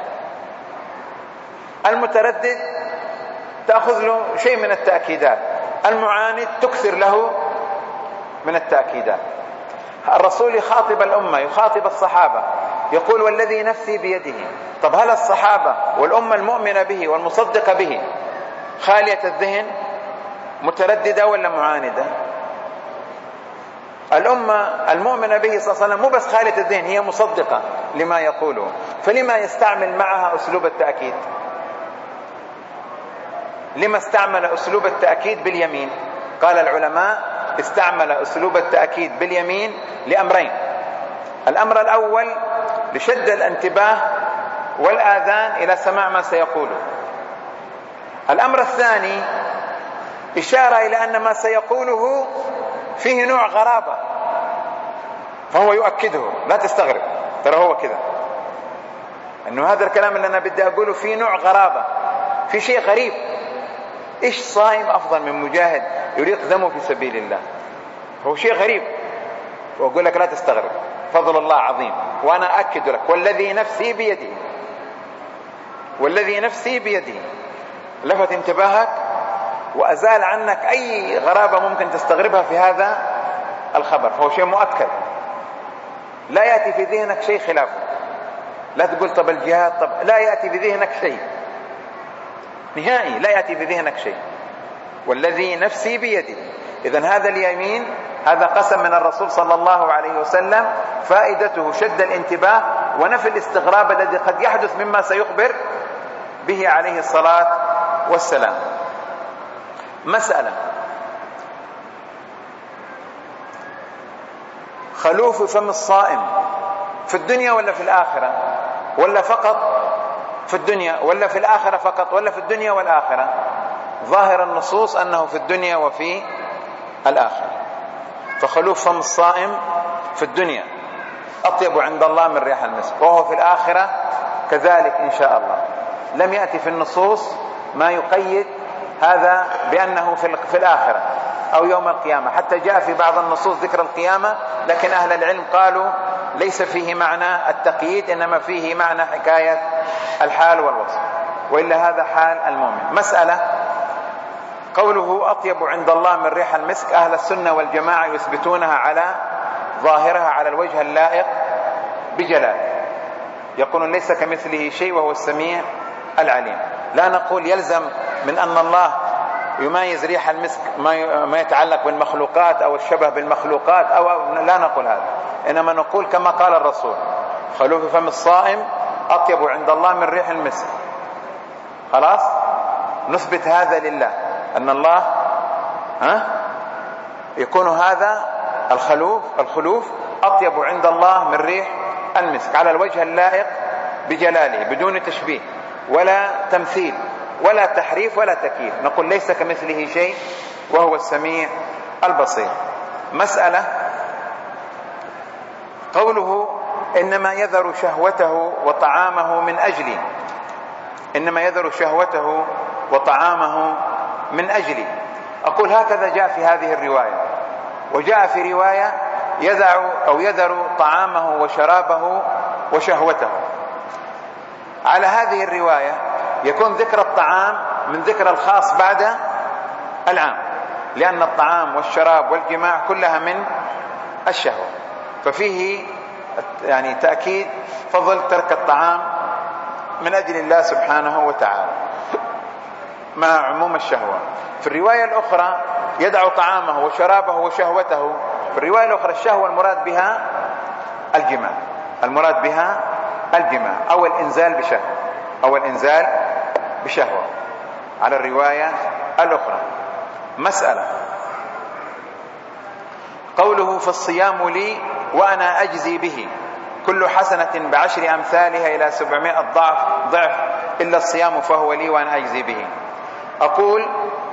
S1: المتردد تأخذ له شيء من التأكيدات، المعاند تكثر له من التأكيدات. الرسول يخاطب الأمة، يخاطب الصحابة، يقول: والذي نفسي بيده. طب هل الصحابة والأمة المؤمنة به والمصدقة به خالية الذهن، مترددة ولا معاندة؟ الأمة المؤمنة به صلى الله عليه وسلم مو بس خالية الذهن، هي مصدقة لما يقوله، فلما يستعمل معها أسلوب التأكيد؟ لما استعمل أسلوب التأكيد باليمين؟ قال العلماء استعمل أسلوب التأكيد باليمين لأمرين: الأمر الأول لشد الانتباه والآذان إلى سماع ما سيقوله، الأمر الثاني إشارة إلى أن ما سيقوله فيه نوع غرابة فهو يؤكده، لا تستغرب، ترى هو كذا، أنه هذا الكلام اللي أنا بدي أقوله فيه نوع غرابة، في شيء غريب. إيش صائم أفضل من مجاهد يريق دمه في سبيل الله؟ هو شيء غريب، وأقول لك لا تستغرب، فضل الله عظيم. وأنا أكد لك والذي نفسي بيده، والذي نفسي بيده، لفت انتباهك وأزال عنك أي غرابة ممكن تستغربها في هذا الخبر، فهو شيء مؤكد، لا يأتي في ذهنك شيء خلافه. لا تقول طب الجهاد، طب لا يأتي في ذهنك شيء نهائي، لا يأتي في ذهنك شيء. والذي نفسي بيده. إذن هذا اليمين هذا قسم من الرسول صلى الله عليه وسلم، فائدته شد الانتباه ونفي الاستغراب الذي قد يحدث مما سيخبر به عليه الصلاة والسلام. مسألة: خلوف فم الصائم في الدنيا ولا في الآخرة، ولا فقط في الدنيا، ولا في الآخرة فقط، ولا في الدنيا والآخرة؟ ظاهر النصوص أنه في الدنيا وفي الآخرة. فخلوف فم الصائم في الدنيا أطيب عند الله من ريح المسك، وهو في الآخرة كذلك إن شاء الله. لم يأتي في النصوص ما يقيد هذا بأنه في الآخرة أو يوم القيامة، حتى جاء في بعض النصوص ذكر القيامة، لكن أهل العلم قالوا ليس فيه معنى التقييد، إنما فيه معنى حكاية الحال والوصف، وإلا هذا حال المؤمن. مسألة: قوله أطيب عند الله من ريح المسك، أهل السنة والجماعة يثبتونها على ظاهرها على الوجه اللائق بجلاله، يقولون ليس كمثله شيء وهو السميع العليم. لا نقول يلزم من أن الله يميز ريح المسك ما يتعلق بالمخلوقات أو الشبه بالمخلوقات، أو لا نقول هذا، إنما نقول كما قال الرسول: خلوف فم الصائم أطيب عند الله من ريح المسك. خلاص نثبت هذا لله، أن الله ها يكون هذا الخلوف الخلوف أطيب عند الله من ريح المسك على الوجه اللائق بجلاله، بدون تشبيه ولا تمثيل ولا تحريف ولا تكييف. نقول ليس كمثله شيء وهو السميع البصير. مسألة: قوله إنما يذر شهوته وطعامه من أجلي، إنما يذر شهوته وطعامه من أجلي. أقول هكذا جاء في هذه الرواية، وجاء في رواية يذع أو يذر طعامه وشرابه وشهوته. على هذه الرواية يكون ذكر الطعام من ذكر الخاص بعد العام، لأن الطعام والشراب والجماع كلها من الشهوة، ففيه يعني تأكيد فضل ترك الطعام من أجل الله سبحانه وتعالى مع عموم الشهوة. في الرواية الأخرى يدع طعامه وشرابه وشهوته، في الرواية الأخرى الشهوة المراد بها الجماع، المراد بها الجماع أو الإنزال بشهوة أو الإنزال بشهوة على الرواية الأخرى. مسألة: قوله فالصيام لي وأنا أجزي به، كل حسنة بعشر أمثالها إلى سبعمائة ضعف ضعف إلا الصيام فهو لي وأنا أجزي به. أقول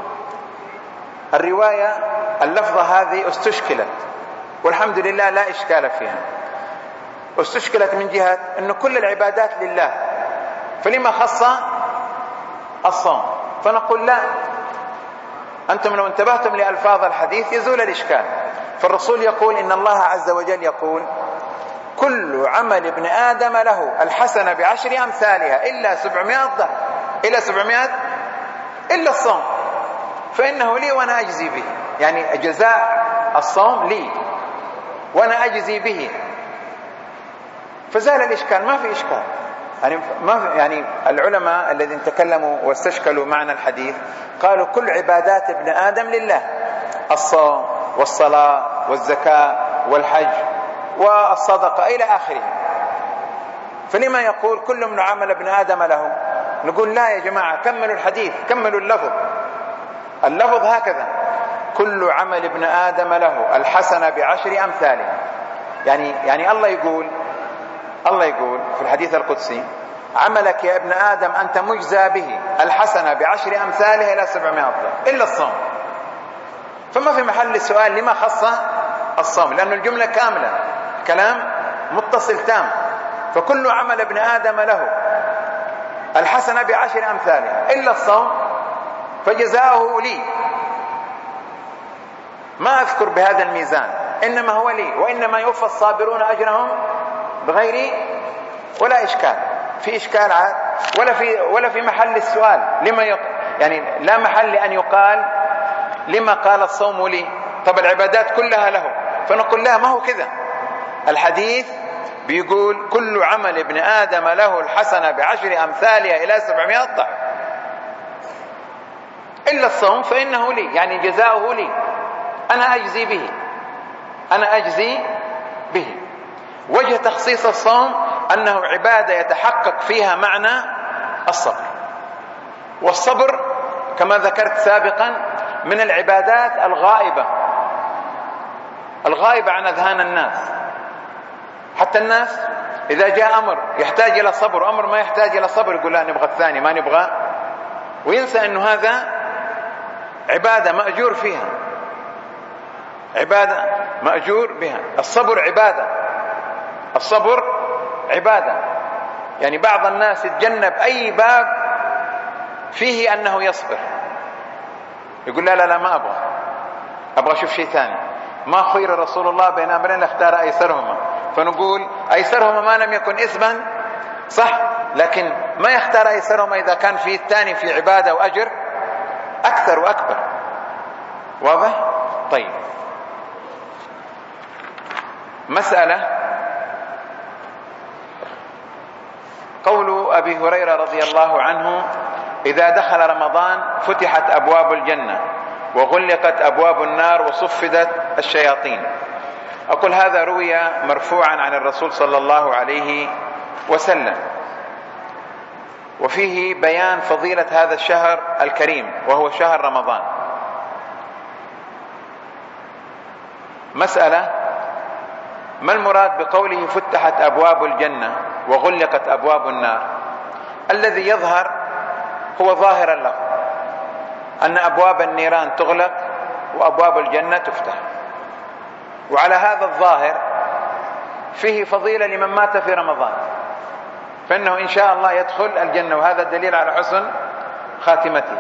S1: الرواية اللفظة هذه استشكلت، والحمد لله لا إشكال فيها. استشكلت من جهة أن كل العبادات لله، فلما خص الصوم؟ فنقول لا، أنتم لو انتبهتم لألفاظ الحديث يزول الإشكال. فالرسول يقول إن الله عز وجل يقول كل عمل ابن آدم له الحسنة بعشر أمثالها إلا سبعمائة ضعف، إلا سبعمائة إلا الصوم فإنه لي وأنا أجزي به، يعني جزاء الصوم لي وأنا أجزي به. فزال الإشكال، ما في إشكال. يعني ما في يعني العلماء الذين تكلموا واستشكلوا معنى الحديث قالوا كل عبادات ابن آدم لله، الصوم والصلاة والزكاة والحج والصدقة إلى آخره، فلما يقول كل من عمل ابن آدم له؟ نقول لا يا جماعة، كملوا الحديث، كملوا اللفظ. اللفظ هكذا: كل عمل ابن آدم له الحسنة بعشر أمثالها. يعني يعني الله يقول الله يقول في الحديث القدسي: عملك يا ابن آدم أنت مجزى به الحسنة بعشر أمثالها إلى سبعمائة ضعف إلا الصوم. فما في محل السؤال لما خص الصوم، لأن الجملة كاملة، كلام متصل تام. فكل عمل ابن آدم له الحسنة بعشر أمثالها إلا الصوم فجزاؤه لي. ما أذكر بهذا الميزان، إنما هو لي، وإنما يوفى الصابرون أجرهم بغير ولا إشكال. في إشكال عاد ولا في ولا في محل السؤال لما يق... يعني لا محل أن يقال لما قال الصوم لي. طب العبادات كلها له، فنقول لا، ما هو كذا. الحديث بيقول كل عمل ابن آدم له الحسنة بعشر أمثالها إلى سبعمائة ضعف إلا الصوم فإنه لي، يعني جزاؤه لي، أنا أجزي به أنا أجزي به. وجه تخصيص الصوم أنه عبادة يتحقق فيها معنى الصبر، والصبر كما ذكرت سابقا من العبادات الغائبة الغائبة عن أذهان الناس. حتى الناس إذا جاء أمر يحتاج إلى صبر، أمر ما يحتاج إلى صبر، يقول لا نبغى الثاني ما نبغى، وينسى أنه هذا عبادة مأجور فيها، عبادة مأجور بها. الصبر عبادة، الصبر عبادة. يعني بعض الناس يتجنب أي باب فيه أنه يصبر، يقول لا لا لا ما أبغى أبغى أشوف شيء ثاني. ما خير رسول الله بين أمرين اختار أيسرهما، فنقول أيسرهما ما لم يكن إثما صح، لكن ما يختار أيسرهما إذا كان فيه الثاني في عبادة وأجر أكثر وأكبر. واضح؟ طيب، مسألة قول أبي هريرة رضي الله عنه: إذا دخل رمضان فتحت أبواب الجنة وغلقت أبواب النار وصفدت الشياطين. أقول هذا روي مرفوعا عن الرسول صلى الله عليه وسلم، وفيه بيان فضيلة هذا الشهر الكريم وهو شهر رمضان. مسألة: ما المراد بقوله فتحت أبواب الجنة وغلقت أبواب النار؟ الذي يظهر هو ظاهرا له أن أبواب النيران تغلق وأبواب الجنة تفتح، وعلى هذا الظاهر فيه فضيلة لمن مات في رمضان، فإنه إن شاء الله يدخل الجنة، وهذا الدليل على حسن خاتمته.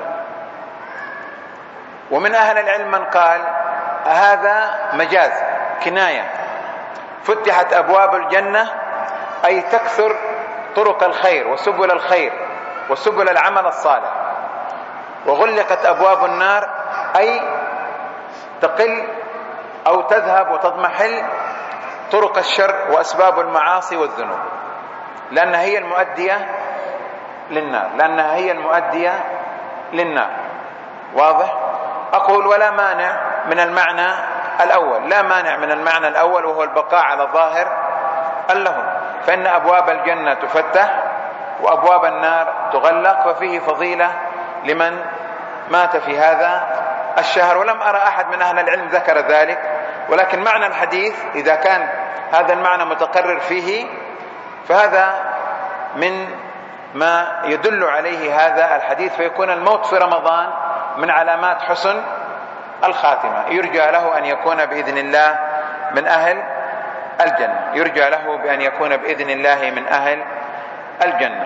S1: ومن أهل العلم من قال هذا مجاز كناية، فتحت أبواب الجنة أي تكثر طرق الخير وسبل الخير وسبل العمل الصالح، وغلقت أبواب النار أي تقل أو تذهب وتضمحل طرق الشر وأسباب المعاصي والذنوب، لأنها هي المؤدية للنار لأنها هي المؤدية للنار. واضح؟ أقول ولا مانع من المعنى الأول، لا مانع من المعنى الأول وهو البقاء على الظاهر اللهم، فإن أبواب الجنة تفتح وأبواب النار تغلق، وفيه فضيلة لمن مات في هذا الشهر. ولم أرى أحد من أهل العلم ذكر ذلك، ولكن معنى الحديث إذا كان هذا المعنى متقرر فيه فهذا من ما يدل عليه هذا الحديث، فيكون الموت في رمضان من علامات حسن الخاتمة. يرجى له أن يكون بإذن الله من أهل الجنة، يرجى له بأن يكون بإذن الله من أهل الجنة.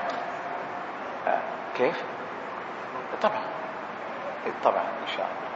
S1: كيف؟ طبعا طبعا إن شاء الله.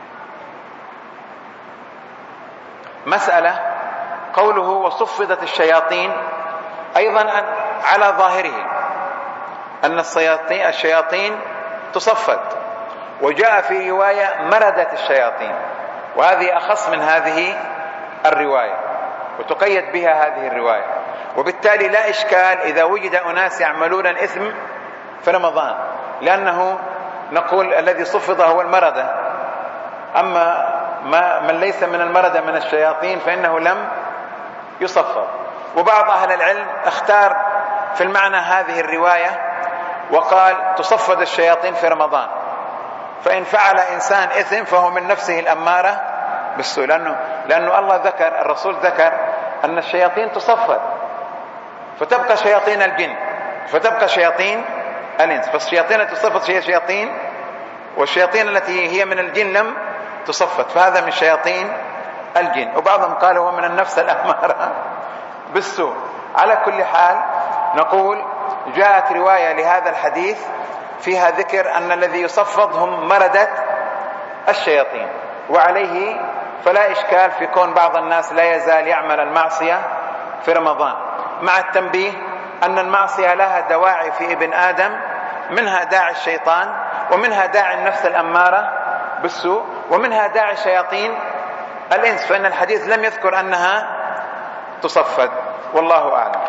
S1: مسألة قوله وصفدت الشياطين، أيضا على ظاهره أن الشياطين, الشياطين تصفد، وجاء في رواية مردت الشياطين، وهذه أخص من هذه الرواية وتقيد بها هذه الرواية، وبالتالي لا إشكال إذا وجد أناس يعملون الإثم في رمضان، لأنه نقول الذي صفد هو المردة، أما ما من ليس من المردة من الشياطين فإنه لم يصفد. وبعض أهل العلم اختار في المعنى هذه الرواية وقال تصفد الشياطين في رمضان، فإن فعل إنسان إثم فهو من نفسه الأمارة بالسوء، لأنه, لأنه الله ذكر، الرسول ذكر أن الشياطين تصفد، فتبقى شياطين الجن، فتبقى شياطين الإنس. فالشياطين تصفد هي شياطين، والشياطين التي هي من الجن لم تصفد، فهذا من شياطين الجن. وبعضهم قال هو من النفس الأمارة بالسوء. على كل حال نقول جاءت رواية لهذا الحديث فيها ذكر أن الذي يصفد هم مردة الشياطين، وعليه فلا إشكال في كون بعض الناس لا يزال يعمل المعصية في رمضان، مع التنبيه أن المعصية لها دواعي في ابن آدم، منها داعي الشيطان، ومنها داعي النفس الأمارة بالسوء، ومنها داعي شياطين الإنس، فإن الحديث لم يذكر أنها تصفد، والله أعلم.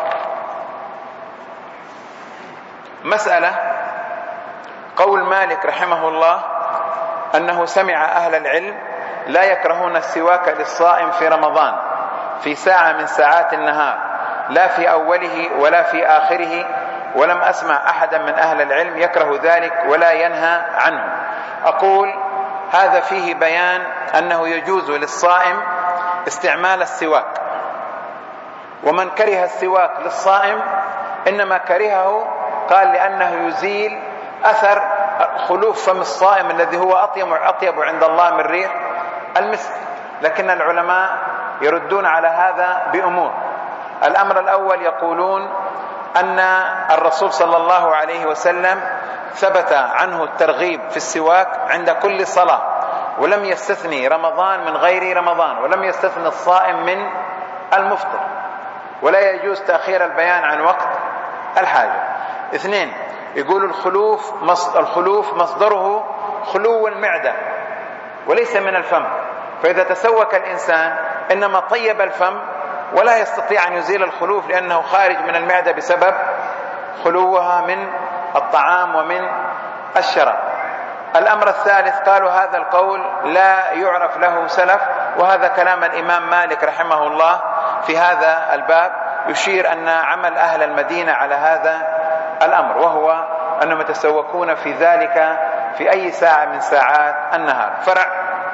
S1: مسألة قول مالك رحمه الله أنه سمع أهل العلم لا يكرهون السواك للصائم في رمضان في ساعة من ساعات النهار، لا في أوله ولا في آخره، ولم أسمع أحدا من أهل العلم يكره ذلك ولا ينهى عنه. أقول هذا فيه بيان أنه يجوز للصائم استعمال السواك، ومن كره السواك للصائم إنما كرهه قال لأنه يزيل أثر خلوف فم الصائم الذي هو أطيب, أطيب عند الله من ريح المسك. لكن العلماء يردون على هذا بأمور. الأمر الأول يقولون أن الرسول صلى الله عليه وسلم ثبت عنه الترغيب في السواك عند كل صلاة، ولم يستثني رمضان من غير رمضان، ولم يستثني الصائم من المفطر، ولا يجوز تأخير البيان عن وقت الحاجة. اثنين، يقول الخلوف الخلوف مصدره خلو المعدة وليس من الفم، فإذا تسوك الإنسان إنما طيب الفم ولا يستطيع أن يزيل الخلوف لأنه خارج من المعدة بسبب خلوها من الطعام ومن الشراب. الأمر الثالث قالوا هذا القول لا يعرف له سلف، وهذا كلام الإمام مالك رحمه الله في هذا الباب، يشير أن عمل أهل المدينة على هذا الأمر، وهو أنهم يتسوكون في ذلك في أي ساعة من ساعات النهار. فرع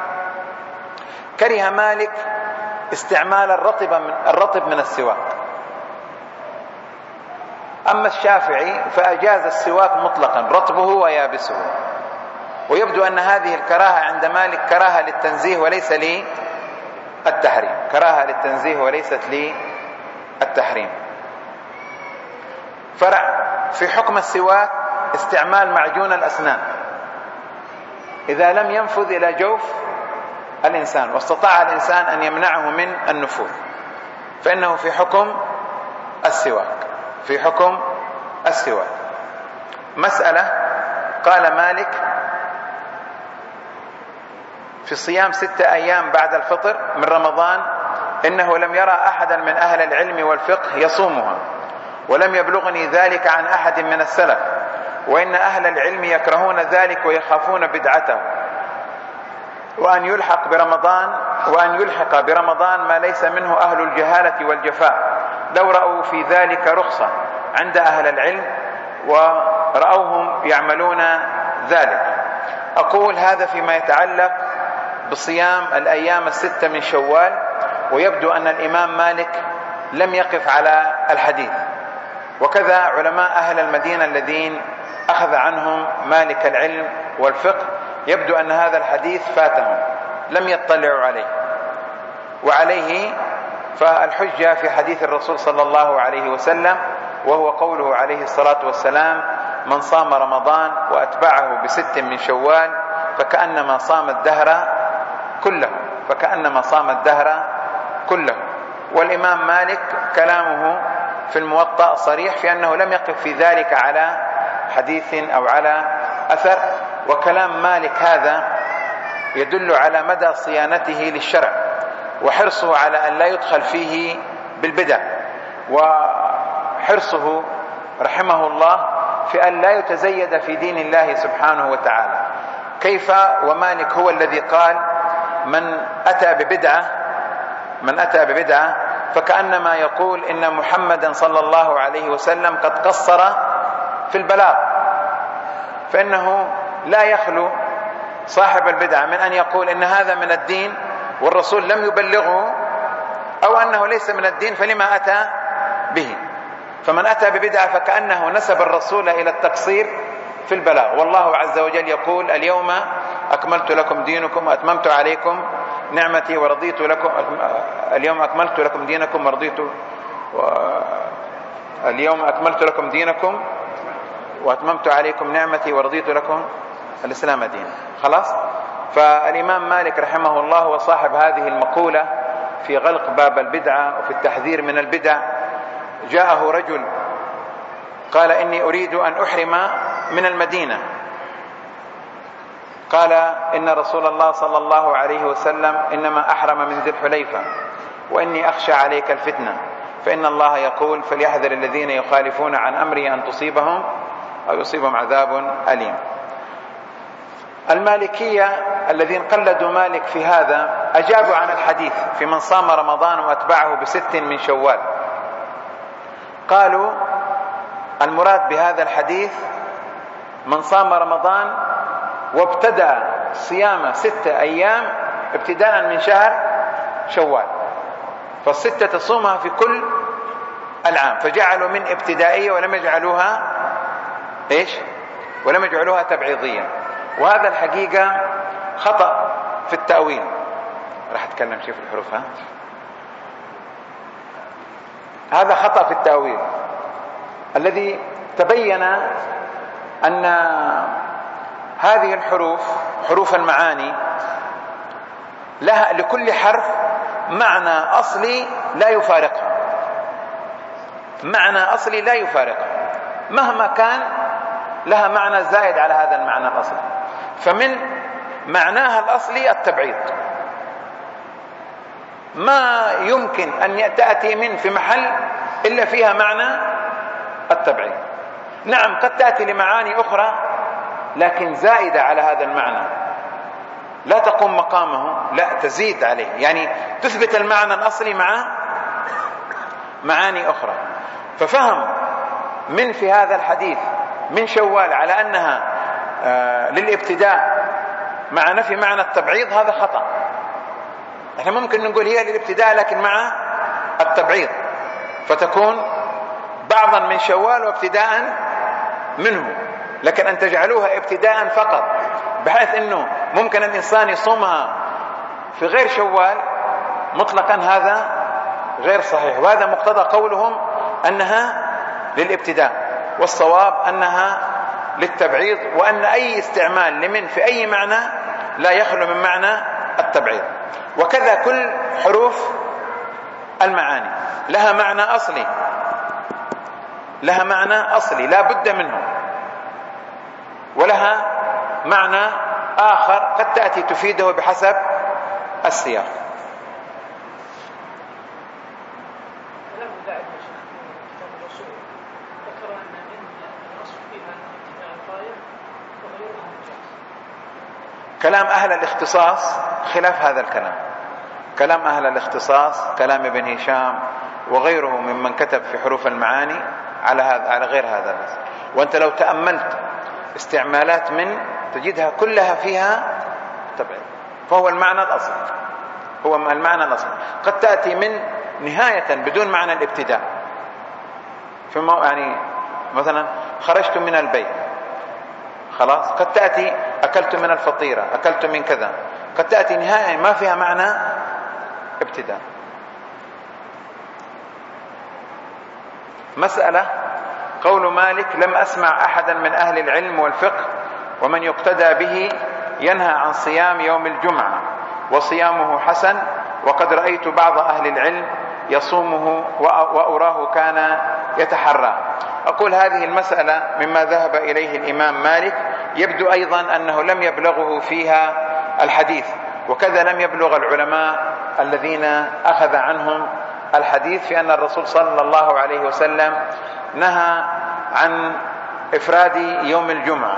S1: كره مالك استعمال الرطب من, الرطب من السواك. أما الشافعي فأجاز السواك مطلقا رطبه ويابسه، ويبدو أن هذه الكراهة عند مالك كراهة للتنزيه وليس للتحريم، كراهة للتنزيه وليست للتحريم. فرع في حكم السواك استعمال معجون الأسنان إذا لم ينفذ إلى جوف الإنسان واستطاع الإنسان أن يمنعه من النفوذ، فإنه في حكم السواك، في حكم السواك. مسألة قال مالك في صيام ستة أيام بعد الفطر من رمضان إنه لم يرى أحدا من أهل العلم والفقه يصومها، ولم يبلغني ذلك عن أحد من السلف، وإن أهل العلم يكرهون ذلك ويخافون بدعته، وأن يلحق برمضان وأن يلحق برمضان ما ليس منه أهل الجهالة والجفاء، لو رأوا في ذلك رخصة عند أهل العلم ورأوهم يعملون ذلك. أقول هذا فيما يتعلق بصيام الأيام الستة من شوال، ويبدو أن الإمام مالك لم يقف على الحديث، وكذا علماء أهل المدينة الذين أخذ عنهم مالك العلم والفقه، يبدو أن هذا الحديث فاتهم لم يطلعوا عليه. وعليه فالحجة في حديث الرسول صلى الله عليه وسلم، وهو قوله عليه الصلاة والسلام: من صام رمضان وأتبعه بست من شوال فكأنما صام الدهر كله، فكأنما صام الدهر كله. والإمام مالك كلامه في الموطأ صريح في أنه لم يقف في ذلك على حديث أو على أثر، وكلام مالك هذا يدل على مدى صيانته للشرع وحرصه على أن لا يدخل فيه بالبدع، وحرصه رحمه الله في أن لا يتزيد في دين الله سبحانه وتعالى. كيف ومالك هو الذي قال: من أتى ببدعة من أتى ببدعة فكأنما يقول إن محمدا صلى الله عليه وسلم قد قصر في البلاغ، فإنه لا يخلو صاحب البدعة من أن يقول إن هذا من الدين والرسول لم يبلغه، أو أنه ليس من الدين فلما أتى به. فمن أتى ببدعة فكأنه نسب الرسول إلى التقصير في البلاغ، والله عز وجل يقول اليوم أكملت لكم دينكم وأتممت عليكم نعمتي ورضيت لكم اليوم أكملت لكم دينكم ورضيت و... اليوم أكملت لكم دينكم وأتممت عليكم نعمتي ورضيت لكم الإسلام دينا. خلاص. فالإمام مالك رحمه الله وصاحب هذه المقولة في غلق باب البدعة وفي التحذير من البدع. جاءه رجل قال إني أريد أن أحرم من المدينة، قال إن رسول الله صلى الله عليه وسلم إنما أحرم من ذي الحليفة وإني أخشى عليك الفتنة، فإن الله يقول فليحذر الذين يخالفون عن أمره أن تصيبهم أو يصيبهم عذاب أليم. المالكية الذين قلدوا مالك في هذا أجابوا عن الحديث في من صام رمضان وأتبعه بست من شوال. قالوا المراد بهذا الحديث من صام رمضان وابتدأ صيام ستة أيام ابتداء من شهر شوال، فالستة تصومها في كل العام، فجعلوا من ابتدائية ولم يجعلوها إيش؟ ولم يجعلوها تبعيضية. وهذا الحقيقة خطأ في التأويل. راح أتكلم شيء في الحروف. ها؟ هذا خطأ في التأويل الذي تبين أن هذه الحروف حروف المعاني لها لكل حرف معنى أصلي لا يفارقها، معنى أصلي لا يفارقها مهما كان لها معنى زائد على هذا المعنى الأصلي. فمن معناها الأصلي التبعيض، ما يمكن أن تأتي من في محل إلا فيها معنى التبعيض. نعم قد تأتي لمعاني أخرى لكن زائدة على هذا المعنى، لا تقوم مقامه، لا تزيد عليه، يعني تثبت المعنى الأصلي مع معاني أخرى. ففهم من في هذا الحديث من شوال على أنها آه للابتداء مع نفي معنى التبعيض هذا خطأ. احنا ممكن نقول هي للابتداء لكن مع التبعيض، فتكون بعضا من شوال وابتداء منه، لكن أن تجعلوها ابتداء فقط بحيث أنه ممكن الإنسان يصومها في غير شوال مطلقا هذا غير صحيح. وهذا مقتضى قولهم أنها للابتداء، والصواب أنها للتبعيض، وأن أي استعمال لمن في أي معنى لا يخلو من معنى التبعيض. وكذا كل حروف المعاني لها معنى أصلي، لها معنى أصلي لا بد منه، ولها معنى آخر قد تأتي تفيده بحسب السياق. كلام أهل الاختصاص خلاف هذا الكلام. كلام أهل الاختصاص كلام ابن هشام وغيره ممن كتب في حروف المعاني على هذا على غير هذا النص. وأنت لو تأملت استعمالات من تجدها كلها فيها تبعيض، فهو المعنى الأصلي، هو المعنى الأصلي. قد تأتي من نهاية بدون معنى الابتداء، يعني مثلا خرجت من البيت، خلاص. قد تأتي أكلت من الفطيرة، أكلت من كذا. قد تأتي نهاية ما فيها معنى ابتداء. مسألة قول مالك لم أسمع أحدا من أهل العلم والفقه ومن يقتدى به ينهى عن صيام يوم الجمعة وصيامه حسن، وقد رأيت بعض أهل العلم يصومه وأراه كان يتحرى. أقول هذه المسألة مما ذهب إليه الإمام مالك يبدو أيضا أنه لم يبلغه فيها الحديث، وكذا لم يبلغ العلماء الذين أخذ عنهم الحديث في أن الرسول صلى الله عليه وسلم نهى عن إفراد يوم الجمعة.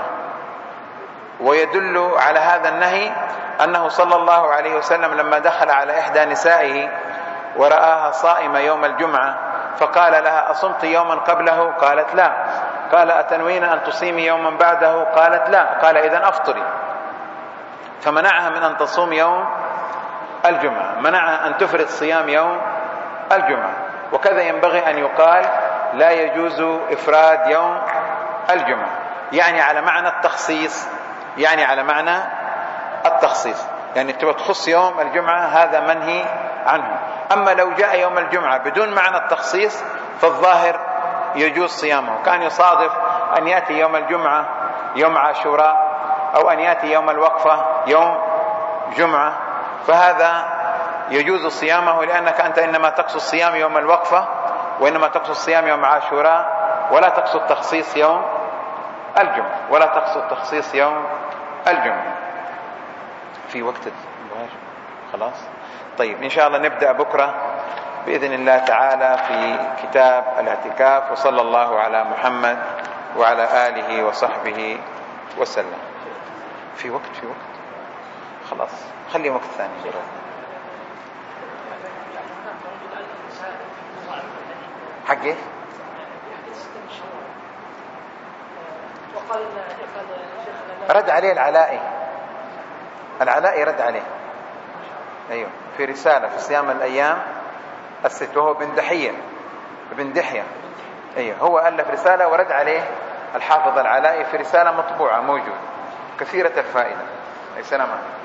S1: ويدل على هذا النهي أنه صلى الله عليه وسلم لما دخل على إحدى نسائه ورآها صائمة يوم الجمعة فقال لها أصمت يوما قبله؟ قالت لا. قال أتنوين أن تصيمي يوما بعده؟ قالت لا. قال إذن أفطري. فمنعها من أن تصوم يوم الجمعة، منعها أن تفرض صيام يوم الجمعة. وكذا ينبغي أن يقال لا يجوز إفراد يوم الجمعة، يعني على معنى التخصيص، يعني على معنى التخصيص، يعني تبغى تخص يوم الجمعة هذا منهي عنه. أما لو جاء يوم الجمعة بدون معنى التخصيص فالظاهر يجوز صيامه، كان يصادف أن يأتي يوم الجمعة يوم عاشوراء، أو أن يأتي يوم الوقفة يوم جمعة، فهذا يجوز صيامه، لأنك أنت إنما تقصد صيام يوم الوقفة، وإنما تقصد صيام يوم عاشوراء، ولا تقصد تخصيص يوم الجمعة، ولا تقصد تخصيص يوم الجمعة. في وقت الظهر خلاص. طيب إن شاء الله نبدأ بكرة بإذن الله تعالى في كتاب الاعتكاف، وصلى الله على محمد وعلى آله وصحبه وسلم. في وقت في وقت خلاص، خلي وقت ثاني جرى. حقه رد عليه العلائي، العلائي رد عليه، أيوه في رسالة في صيام الأيام الست، وهو بن دحية بن دحية، أيوه هو ألف رسالة ورد عليه الحافظ العلائي في رسالة مطبوعة موجود كثيرة الفائدة. أي سلام.